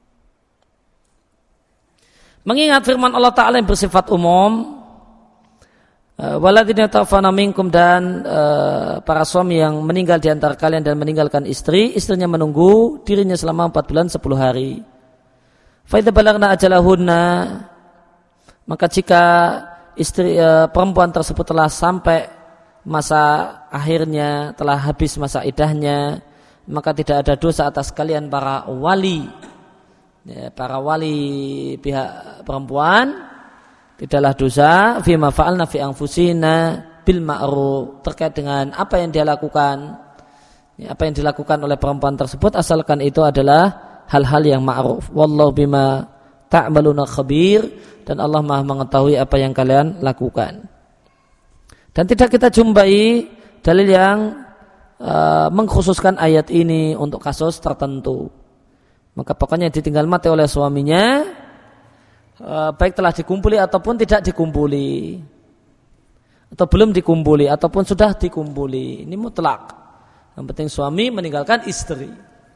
Mengingat firman Allah Ta'ala yang bersifat umum, waladina tawafana minkum, dan para suami yang meninggal di antara kalian dan meninggalkan istrinya menunggu dirinya selama 4 bulan 10 hari. Fa idza balagna ajalahunna, maka jika istri perempuan tersebut telah sampai masa akhirnya, telah habis masa iddahnya, maka tidak ada dosa atas kalian para wali, ya, para wali pihak perempuan, tidaklah dosa fima fa'alna fi anfusina bil ma'ruf, terkait dengan apa yang dia lakukan, ya, apa yang dilakukan oleh perempuan tersebut, asalkan itu adalah hal-hal yang ma'ruf. Wallahu bima ta'maluna khabir, dan Allah Maha mengetahui apa yang kalian lakukan. Dan tidak kita jumpai dalil yang mengkhususkan ayat ini untuk kasus tertentu. Maka pokoknya ditinggal mati oleh suaminya, baik telah dikumpuli ataupun tidak dikumpuli, atau belum dikumpuli ataupun sudah dikumpuli, ini mutlak. Yang penting suami meninggalkan istri.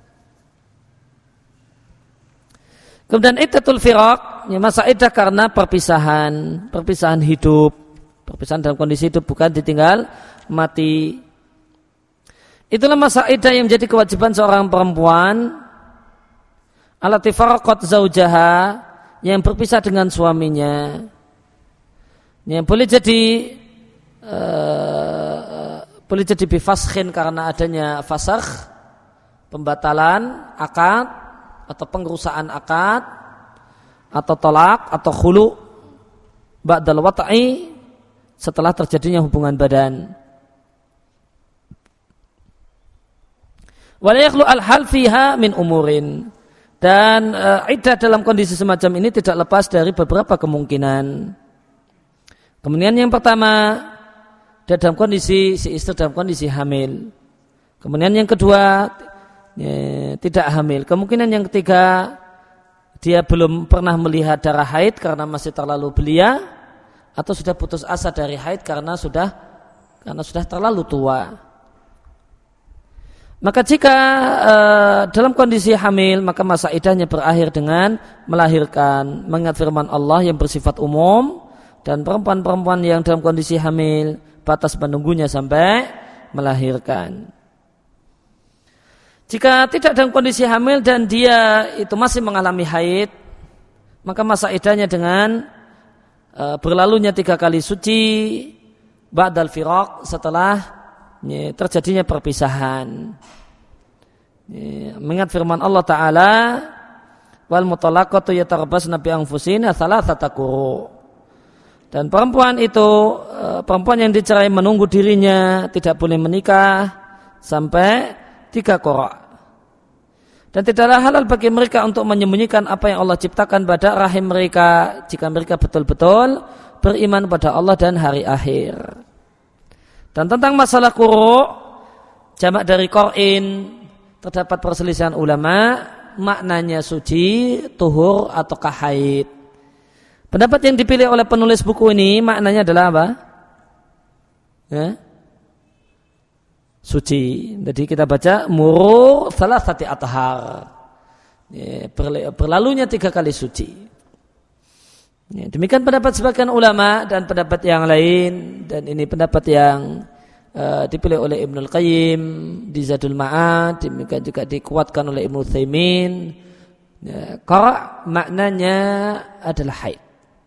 Kemudian iddatul firaq, ya, masa iddah karena perpisahan hidup, perpisahan dalam kondisi hidup, bukan ditinggal mati. Itulah masa iddah yang menjadi kewajiban seorang perempuan allati faraqat zaujaha, yang berpisah dengan suaminya. Yang boleh jadi bifashin, karena adanya fasakh, pembatalan akad atau pengerusakan akad, atau tolak atau khulu ba'dal wat'i, setelah terjadinya hubungan badan. Wala yakhlu al-hal fiha min umurin, dan iddah dalam kondisi semacam ini tidak lepas dari beberapa kemungkinan. Kemudian yang pertama, dia dalam kondisi, si istri dalam kondisi hamil. Kemudian yang kedua, ya, tidak hamil. Kemungkinan yang ketiga, dia belum pernah melihat darah haid karena masih terlalu belia, atau sudah putus asa dari haid karena sudah terlalu tua. Maka jika dalam kondisi hamil, maka masa iddahnya berakhir dengan melahirkan. Mengingat firman Allah yang bersifat umum, dan perempuan-perempuan yang dalam kondisi hamil batas menunggunya sampai melahirkan. Jika tidak dalam kondisi hamil dan dia itu masih mengalami haid, maka masa iddahnya dengan berlalunya 3 kali suci ba'dal firaq, setelah terjadinya perpisahan. Mengingat firman Allah Ta'ala, wal mutalaqatu yatarabbasna bi anfusina thalathata quru, dan perempuan itu, perempuan yang dicerai menunggu dirinya tidak boleh menikah sampai 3 qura. Dan tidaklah halal bagi mereka untuk menyembunyikan apa yang Allah ciptakan pada rahim mereka, jika mereka betul-betul beriman pada Allah dan hari akhir. Dan tentang masalah quru, jamak dari qur'in, terdapat perselisihan ulama, maknanya suci, tuhur, ataukah haid. Pendapat yang dipilih oleh penulis buku ini, maknanya adalah apa? Ya? Suci. Jadi kita baca muru salasati athhar, ya, berlalunya 3 kali suci. Ya, demikian pendapat sebagian ulama dan pendapat yang lain, dan ini pendapat yang dipilih oleh Ibnul Qayyim di Zadul Ma'ad, demikian juga dikuatkan oleh Ibnu Utsaimin. Ya, qara maknanya adalah haid.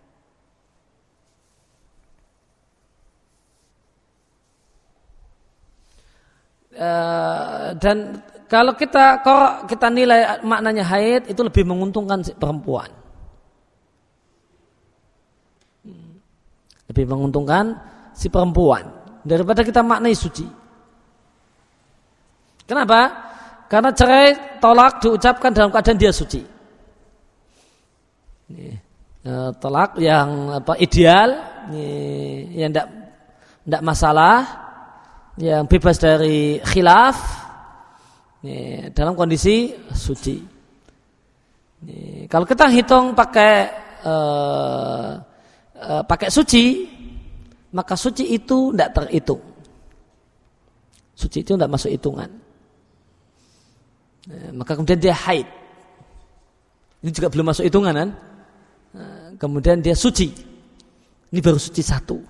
Dan kalau kita nilai maknanya haid, itu lebih menguntungkan si perempuan, lebih menguntungkan si perempuan daripada kita maknai suci. Kenapa? Karena cerai tolak diucapkan dalam keadaan dia suci. Tolak yang ideal, yang tidak masalah, yang bebas dari khilaf, dalam kondisi suci. Kalau kita hitung pakai suci, maka suci itu tidak terhitung. Suci itu tidak masuk hitungan. Maka kemudian dia haid. Ini juga belum masuk hitungan kan? Kemudian dia suci. Ini baru suci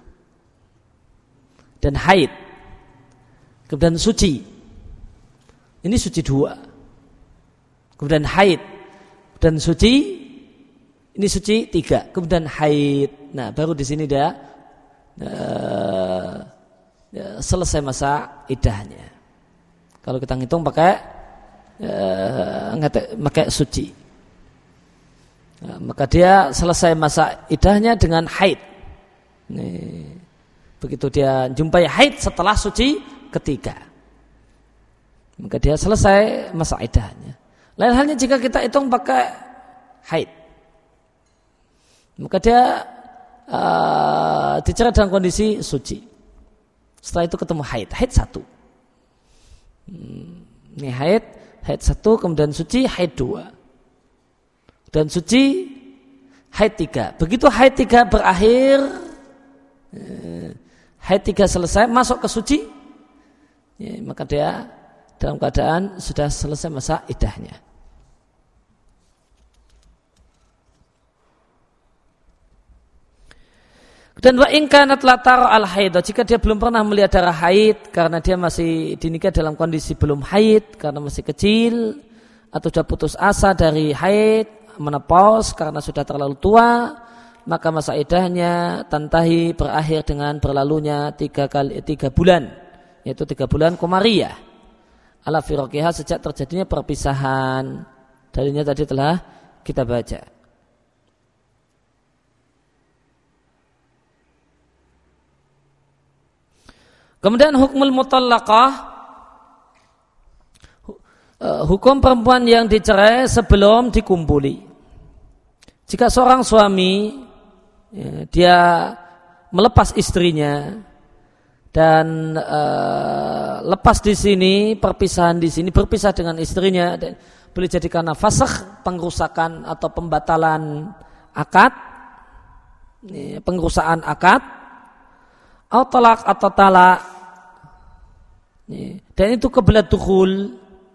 1. Dan haid. Kemudian suci. Ini suci 2. Kemudian haid. Dan suci. Ini suci 3. Kemudian haid. Nah, baru di sini dia selesai masa iddahnya. Kalau kita ngitung pakai suci, maka dia selesai masa iddahnya dengan haid. Begitu dia jumpai haid setelah suci ketiga, maka dia selesai masa iddahnya. Lain halnya jika kita hitung pakai haid, maka dia dicerai dalam kondisi suci. Setelah itu ketemu haid 1. Ini haid 1, kemudian suci haid 2. Dan suci haid 3. Begitu haid 3 berakhir, haid 3 selesai, masuk ke suci, maka dia dalam keadaan sudah selesai masa iddahnya. Dan wa in kanat la tara al haid, jika dia belum pernah melihat darah haid karena dia masih dinikah dalam kondisi belum haid karena masih kecil, atau sudah putus asa dari haid, menopause karena sudah terlalu tua, maka masa iddahnya tantahi berakhir dengan berlalunya 3 bulan, yaitu 3 bulan qamariyah ala firaqihah, sejak terjadinya perpisahan. Dalilnya tadi telah kita baca. Kemudian hukmul mutallaqah, hukum perempuan yang dicerai sebelum dikumpuli. Jika seorang suami dia melepas istrinya dan lepas di sini, perpisahan di sini, berpisah dengan istrinya, boleh jadi karena fasakh, pengrusakan atau pembatalan akad, pengrusakan akad, atau talak atau talak, dan itu kebelat dukhul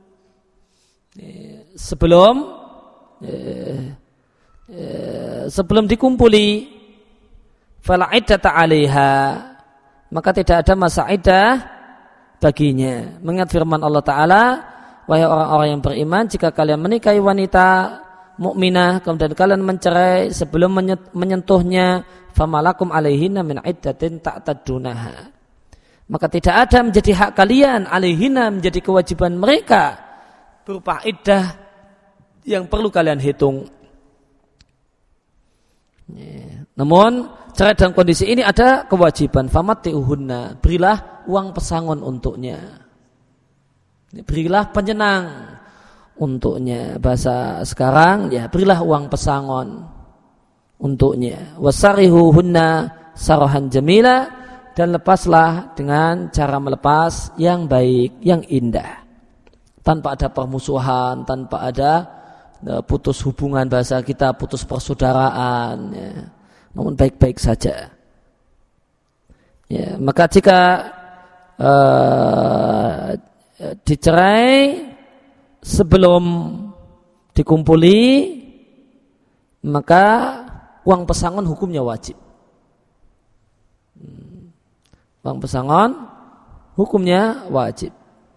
sebelum dikumpuli, fala iddata 'alaiha, maka tidak ada masa iddah baginya. Mengingat firman Allah Ta'ala, wahai orang-orang yang beriman, jika kalian menikahi wanita mukminah kemudian kalian mencerai sebelum menyentuhnya, famalakum alaihinna min iddatin ta'taddunaha, maka tidak ada menjadi hak kalian alaihinna, menjadi kewajiban mereka berupa iddah yang perlu kalian hitung. Namun cerai dalam kondisi ini ada kewajiban, famatti'uhunna, berilah uang pesangon untuknya, berilah penyenang untuknya. Bahasa sekarang ya, berilah uang pesangon untuknya. Wasarihuhunna sarahan jamila, dan lepaslah dengan cara melepas yang baik, yang indah, tanpa ada permusuhan, tanpa ada putus hubungan, bahasa kita putus persaudaraan, ya. Namun baik-baik saja. Ya, maka jika dicerai sebelum dikumpuli, maka uang pesangon hukumnya wajib. Uang pesangon hukumnya wajib.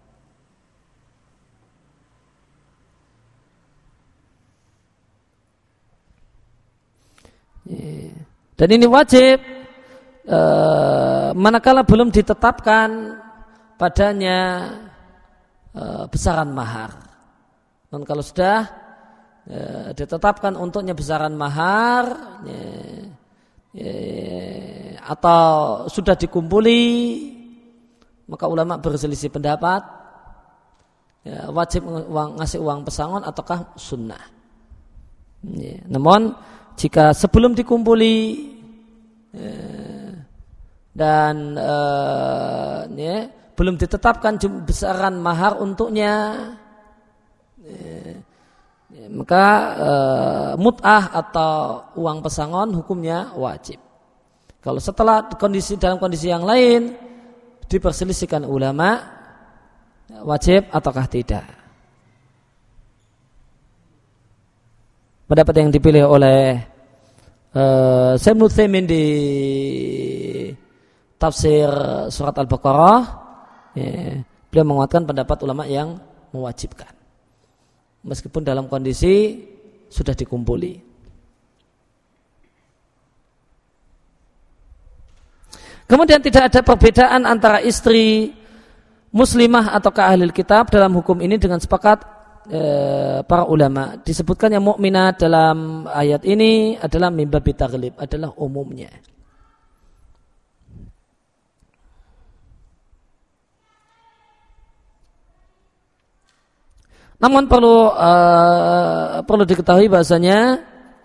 Dan ini wajib manakala belum ditetapkan padanya besaran mahar. Dan kalau sudah ditetapkan untuknya besaran mahar, atau sudah dikumpuli, maka ulama berselisih pendapat wajib ngasih uang pesangon ataukah sunnah. Ya. Namun jika sebelum dikumpuli dan belum ditetapkan besaran mahar untuknya, maka mut'ah atau uang pesangon hukumnya wajib. Kalau setelah dalam kondisi yang lain diperselisihkan ulama wajib ataukah tidak. Pendapat yang dipilih oleh Syekh Ibnu Utsaimin di tafsir surat Al-Baqarah, beliau menguatkan pendapat ulama yang mewajibkan meskipun dalam kondisi sudah dikumpuli. Kemudian tidak ada perbedaan antara istri muslimah ataukah ahli kitab dalam hukum ini dengan sepakat para ulama. Disebutkan yang mukminat dalam ayat ini adalah min babi taghlib, adalah umumnya. Namun perlu diketahui bahasanya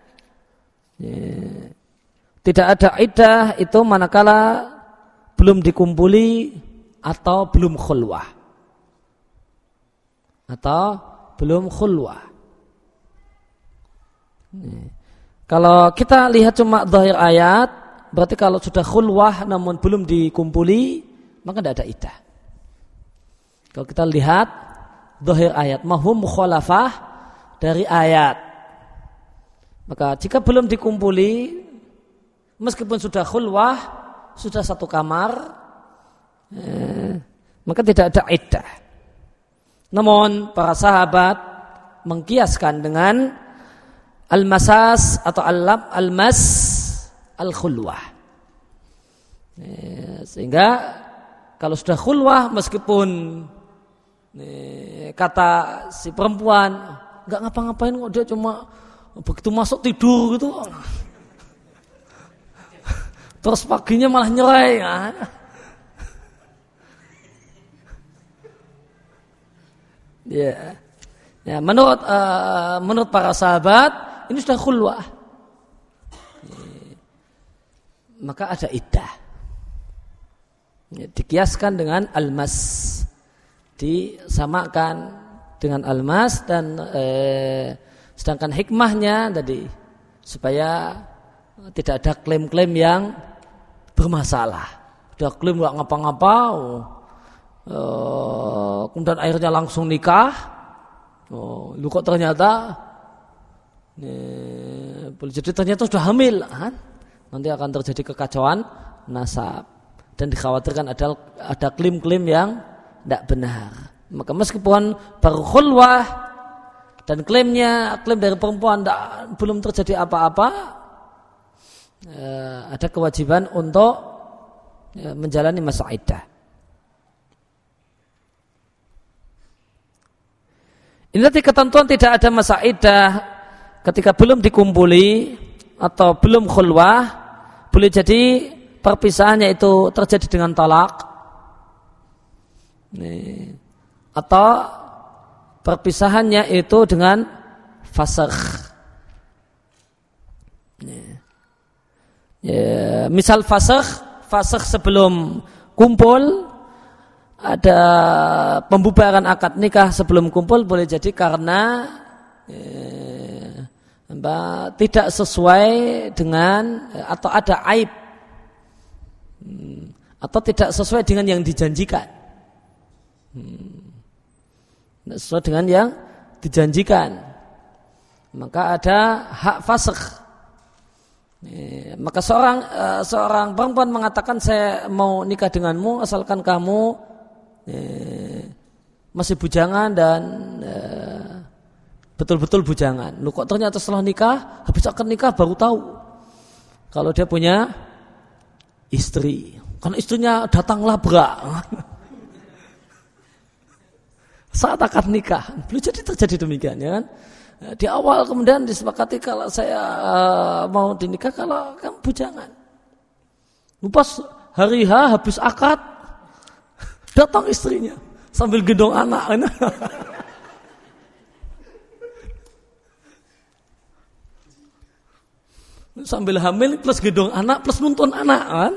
tidak ada iddah itu manakala belum dikumpuli atau belum khulwah. Atau belum khulwah. Kalau kita lihat cuma zahir ayat, berarti kalau sudah khulwah namun belum dikumpuli, maka tidak ada iddah. Kalau kita lihat zahir ayat, mahum mukhalafah dari ayat, maka jika belum dikumpuli, meskipun sudah khulwah, sudah satu kamar, maka tidak ada iddah. Namun para sahabat mengkiaskan dengan al-masas atau al-mas al-khulwah. Sehingga kalau sudah khulwah, meskipun kata si perempuan nggak ngapa-ngapain kok, dia cuma begitu masuk tidur gitu, terus paginya malah nyerai. Ya, menurut para sahabat ini sudah khulwah, maka ada iddah. Dikiaskan dengan almas, disamakan dengan almas, dan sedangkan hikmahnya tadi supaya tidak ada klaim-klaim yang bermasalah. Udah klaim nggak ngapa-ngapa, kemudian akhirnya langsung nikah. Lu kok ternyata boleh jadi ternyata sudah hamil, kan? Nanti akan terjadi kekacauan nasab dan dikhawatirkan ada klaim-klaim yang tidak benar. Maka meskipun baru khulwah dan klaim dari perempuan belum terjadi apa-apa, ada kewajiban untuk menjalani masa iddah. Ini nanti ketentuan tidak ada masa iddah ketika belum dikumpuli atau belum khulwah, boleh jadi perpisahannya itu terjadi dengan talak, atau perpisahannya itu dengan fasakh. Misal fasakh sebelum kumpul, ada pembubaran akad nikah sebelum kumpul, boleh jadi karena tidak sesuai dengan atau ada aib atau tidak sesuai dengan yang dijanjikan. Tidak sesuai dengan yang dijanjikan, maka ada hak fasakh. Maka seorang perempuan mengatakan, saya mau nikah denganmu asalkan kamu masih bujangan dan betul-betul bujangan. Lu kok ternyata setelah nikah, habis akad nikah baru tahu kalau dia punya istri, karena istrinya datang labrak saat akad nikah. Belum jadi terjadi demikian, ya kan? Di awal kemudian disepakati kalau saya mau dinikah kalau kamu bujangan. Pas hari H habis akad, datang istrinya sambil gendong anak. Sambil hamil plus gendong anak plus nuntun anak kan.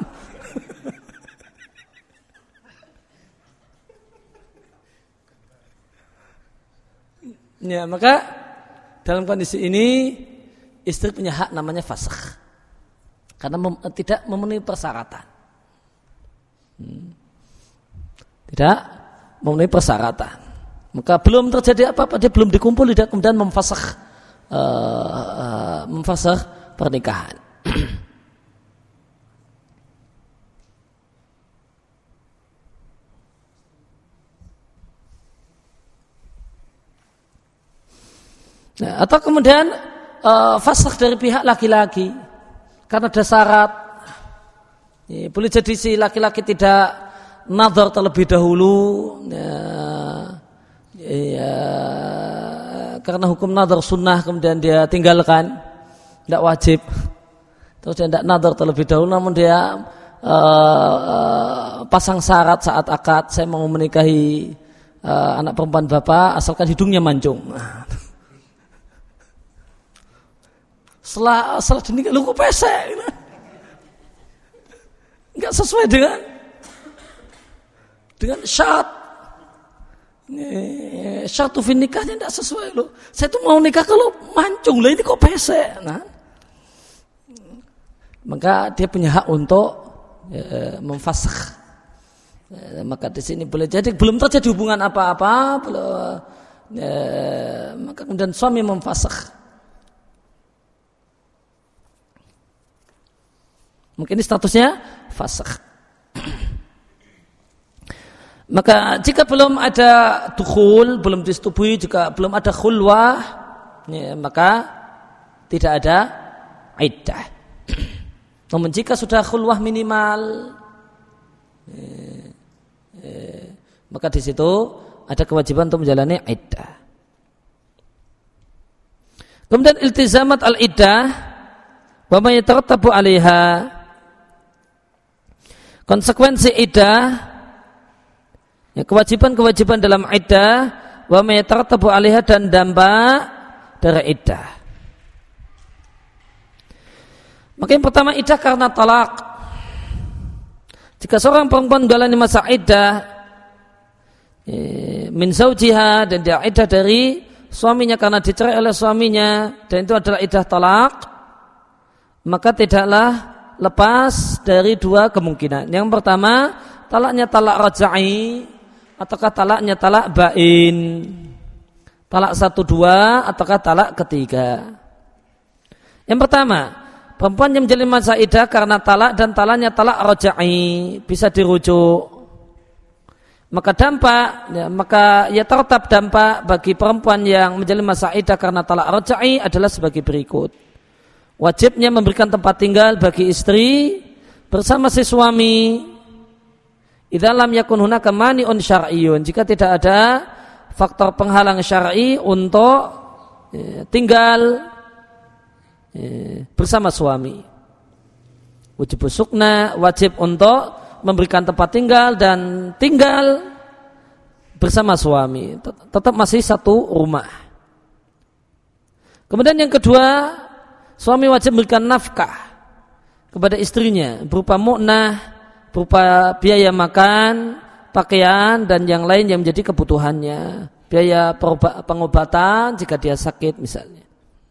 Ya, maka dalam kondisi ini istri punya hak namanya fasakh. Karena tidak memenuhi persyaratan. Tidak memenuhi persyaratan. Maka belum terjadi apa-apa, dia belum dikumpul, dia kemudian memfasakh pernikahan. Nah, atau kemudian fasakh dari pihak laki-laki karena ada syarat. Ya, boleh jadi si laki-laki tidak nazar terlebih dahulu. Karena hukum nazar sunnah kemudian dia tinggalkan, tidak wajib. Terus dia tidak nazar terlebih dahulu, namun dia pasang syarat saat akad, saya mau menikahi anak perempuan bapak asalkan hidungnya mancung. Setelah dinikah lu kok pesek, nggak sesuai dengan syarat. Syartu fin nikahnya tidak sesuai loh. Saya tuh mau nikah kalau mancung lah, ini kok pesek. Nah, maka dia punya hak untuk memfasakh. Maka di sini boleh jadi belum terjadi hubungan apa-apa, maka kemudian suami memfasakh. Mungkin ini statusnya fasakh. Maka jika belum ada dukhul, belum disetubui, juga belum ada khulwah, ya, maka tidak ada iddah. Namun jika sudah khulwah minimal, maka di situ ada kewajiban untuk menjalani iddah. Kemudian iltizamat al-iddah wa ma yatarattabu 'alaiha. Konsekuensi iddah, ya, kewajiban-kewajiban dalam iddah, wa ma yatarattabu 'alaiha, dan dampak dari iddah. Maka yang pertama, iddah karena talak. Jika seorang perempuan menjalani masa iddah min zaujiha, dan dia iddah dari suaminya karena dicerai oleh suaminya, dan itu adalah iddah talak, maka tidaklah lepas dari dua kemungkinan. Yang pertama, talaknya talak raj'i ataukah talaknya talak bain, talak 1-2 ataukah talak ketiga. Yang pertama, perempuan yang menjalani masa iddah karena talak dan talaknya talak raj'i, bisa dirujuk. Maka tertab dampak bagi perempuan yang menjalani masa iddah karena talak raj'i adalah sebagai berikut. Wajibnya memberikan tempat tinggal bagi istri bersama si suami idza lam yakun hunaka mani'un syar'iyyun, jika tidak ada faktor penghalang syar'i untuk tinggal bersama suami. Wajib sukna, wajib untuk memberikan tempat tinggal dan tinggal bersama suami, tetap masih satu rumah. Kemudian yang kedua, suami wajib memberikan nafkah kepada istrinya berupa mu'nah, berupa biaya makan, pakaian, dan yang lain yang menjadi kebutuhannya. Biaya pengobatan jika dia sakit misalnya.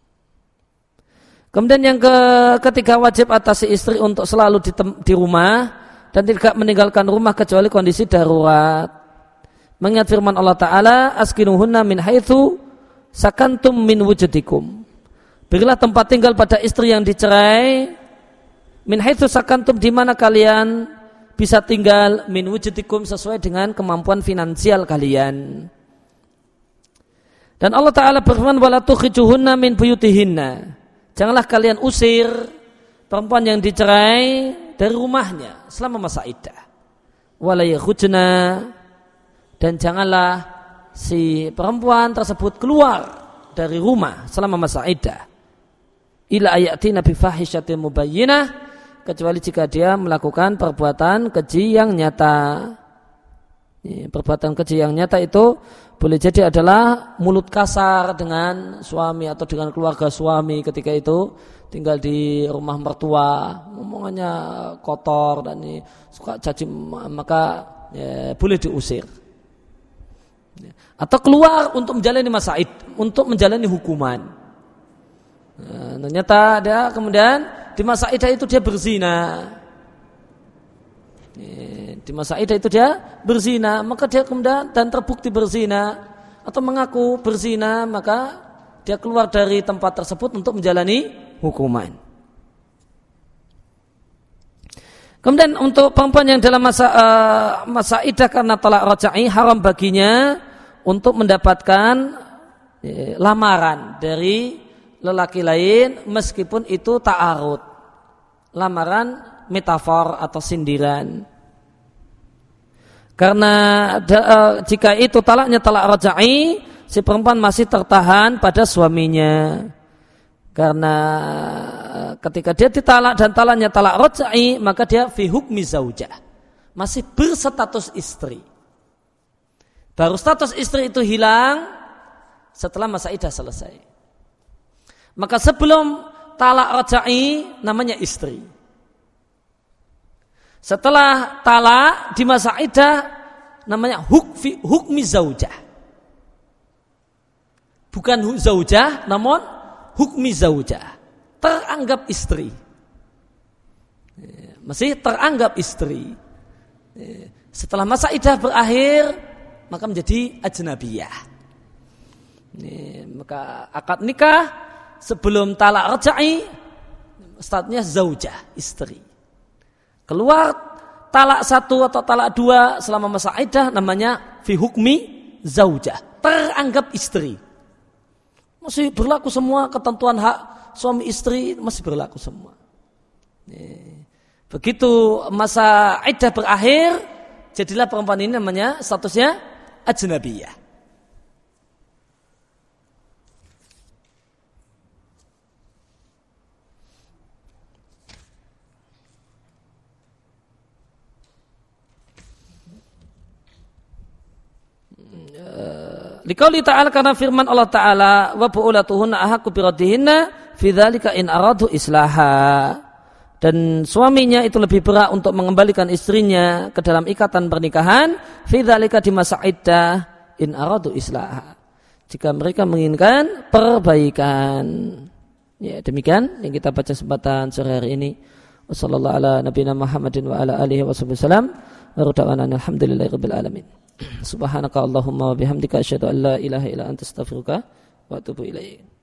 Kemudian yang ketiga, wajib atas istri untuk selalu di rumah dan tidak meninggalkan rumah kecuali kondisi darurat. Mengingat firman Allah Ta'ala, askinuhunna min haitsu sakantum min wujudikum. Berilah tempat tinggal pada istri yang dicerai min haitsu sakantum, di mana kalian bisa tinggal, min wujudikum, sesuai dengan kemampuan finansial kalian. Dan Allah Ta'ala berfirman, wala tukhrijuhunna min buyutihinna. Janganlah kalian usir perempuan yang dicerai dari rumahnya selama masa iddah. Wala yakhrujna, dan janganlah si perempuan tersebut keluar dari rumah selama masa iddah. Ila ayatina bi fahishatin mubayyinah, kecuali jika dia melakukan perbuatan keji yang nyata. Perbuatan keji yang nyata itu boleh jadi adalah mulut kasar dengan suami atau dengan keluarga suami ketika itu tinggal di rumah mertua, ngomongannya kotor dan suka caci, maka boleh diusir. Atau keluar untuk menjalani masa untuk menjalani hukuman. Ternyata dia kemudian di masa idah itu dia berzina. Di masa idah itu dia berzina, maka dia kemudian dan terbukti berzina atau mengaku berzina, maka dia keluar dari tempat tersebut untuk menjalani hukuman. Kemudian untuk perempuan yang dalam masa idah karena talak raj'i, haram baginya untuk mendapatkan lamaran dari lelaki lain meskipun itu ta'arud, lamaran metafor atau sindiran. Karena jika itu talaknya talak raj'i, si perempuan masih tertahan pada suaminya. Karena ketika dia ditalak dan talaknya talak raj'i, maka dia fi hukmi zaujah, masih berstatus istri. Baru status istri itu hilang setelah masa iddah selesai. Maka sebelum talak raj'i namanya istri. Setelah talak di masa iddah namanya hukmi zaujah. Bukan zaujah namun hukmi zaujah. Teranggap istri. Masih teranggap istri. Setelah masa iddah berakhir maka menjadi ajnabiyah. Maka akad nikah sebelum talak raj'i statusnya zaujah, istri. Keluar talak 1 atau talak 2 selama masa iddah namanya fi hukmi zaujah, teranggap istri. Masih berlaku semua ketentuan hak suami istri, masih berlaku semua. Begitu masa iddah berakhir, jadilah perempuan ini namanya statusnya ajnabiyah. Liqauli ta'ala, karena firman Allah Ta'ala, wa bu'ulatuhunna ahaqqu biraddihinna fi dzalika in aradu islaha. Dan suaminya itu lebih berhak untuk mengembalikan istrinya ke dalam ikatan pernikahan fi dzalika di masa iddah in aradu islaha, jika mereka menginginkan perbaikan. Ya, demikian yang kita baca kesempatan sore hari ini. Wassallallahu ala nabiyina Muhammadin wa ala alihi wasallam. Wa rada'ana alhamdulillahirabbil alamin. Subhanaka Allahumma wa bihamdika asyhadu an la ilaha illa anta astaghfiruka wa atubu ilaik.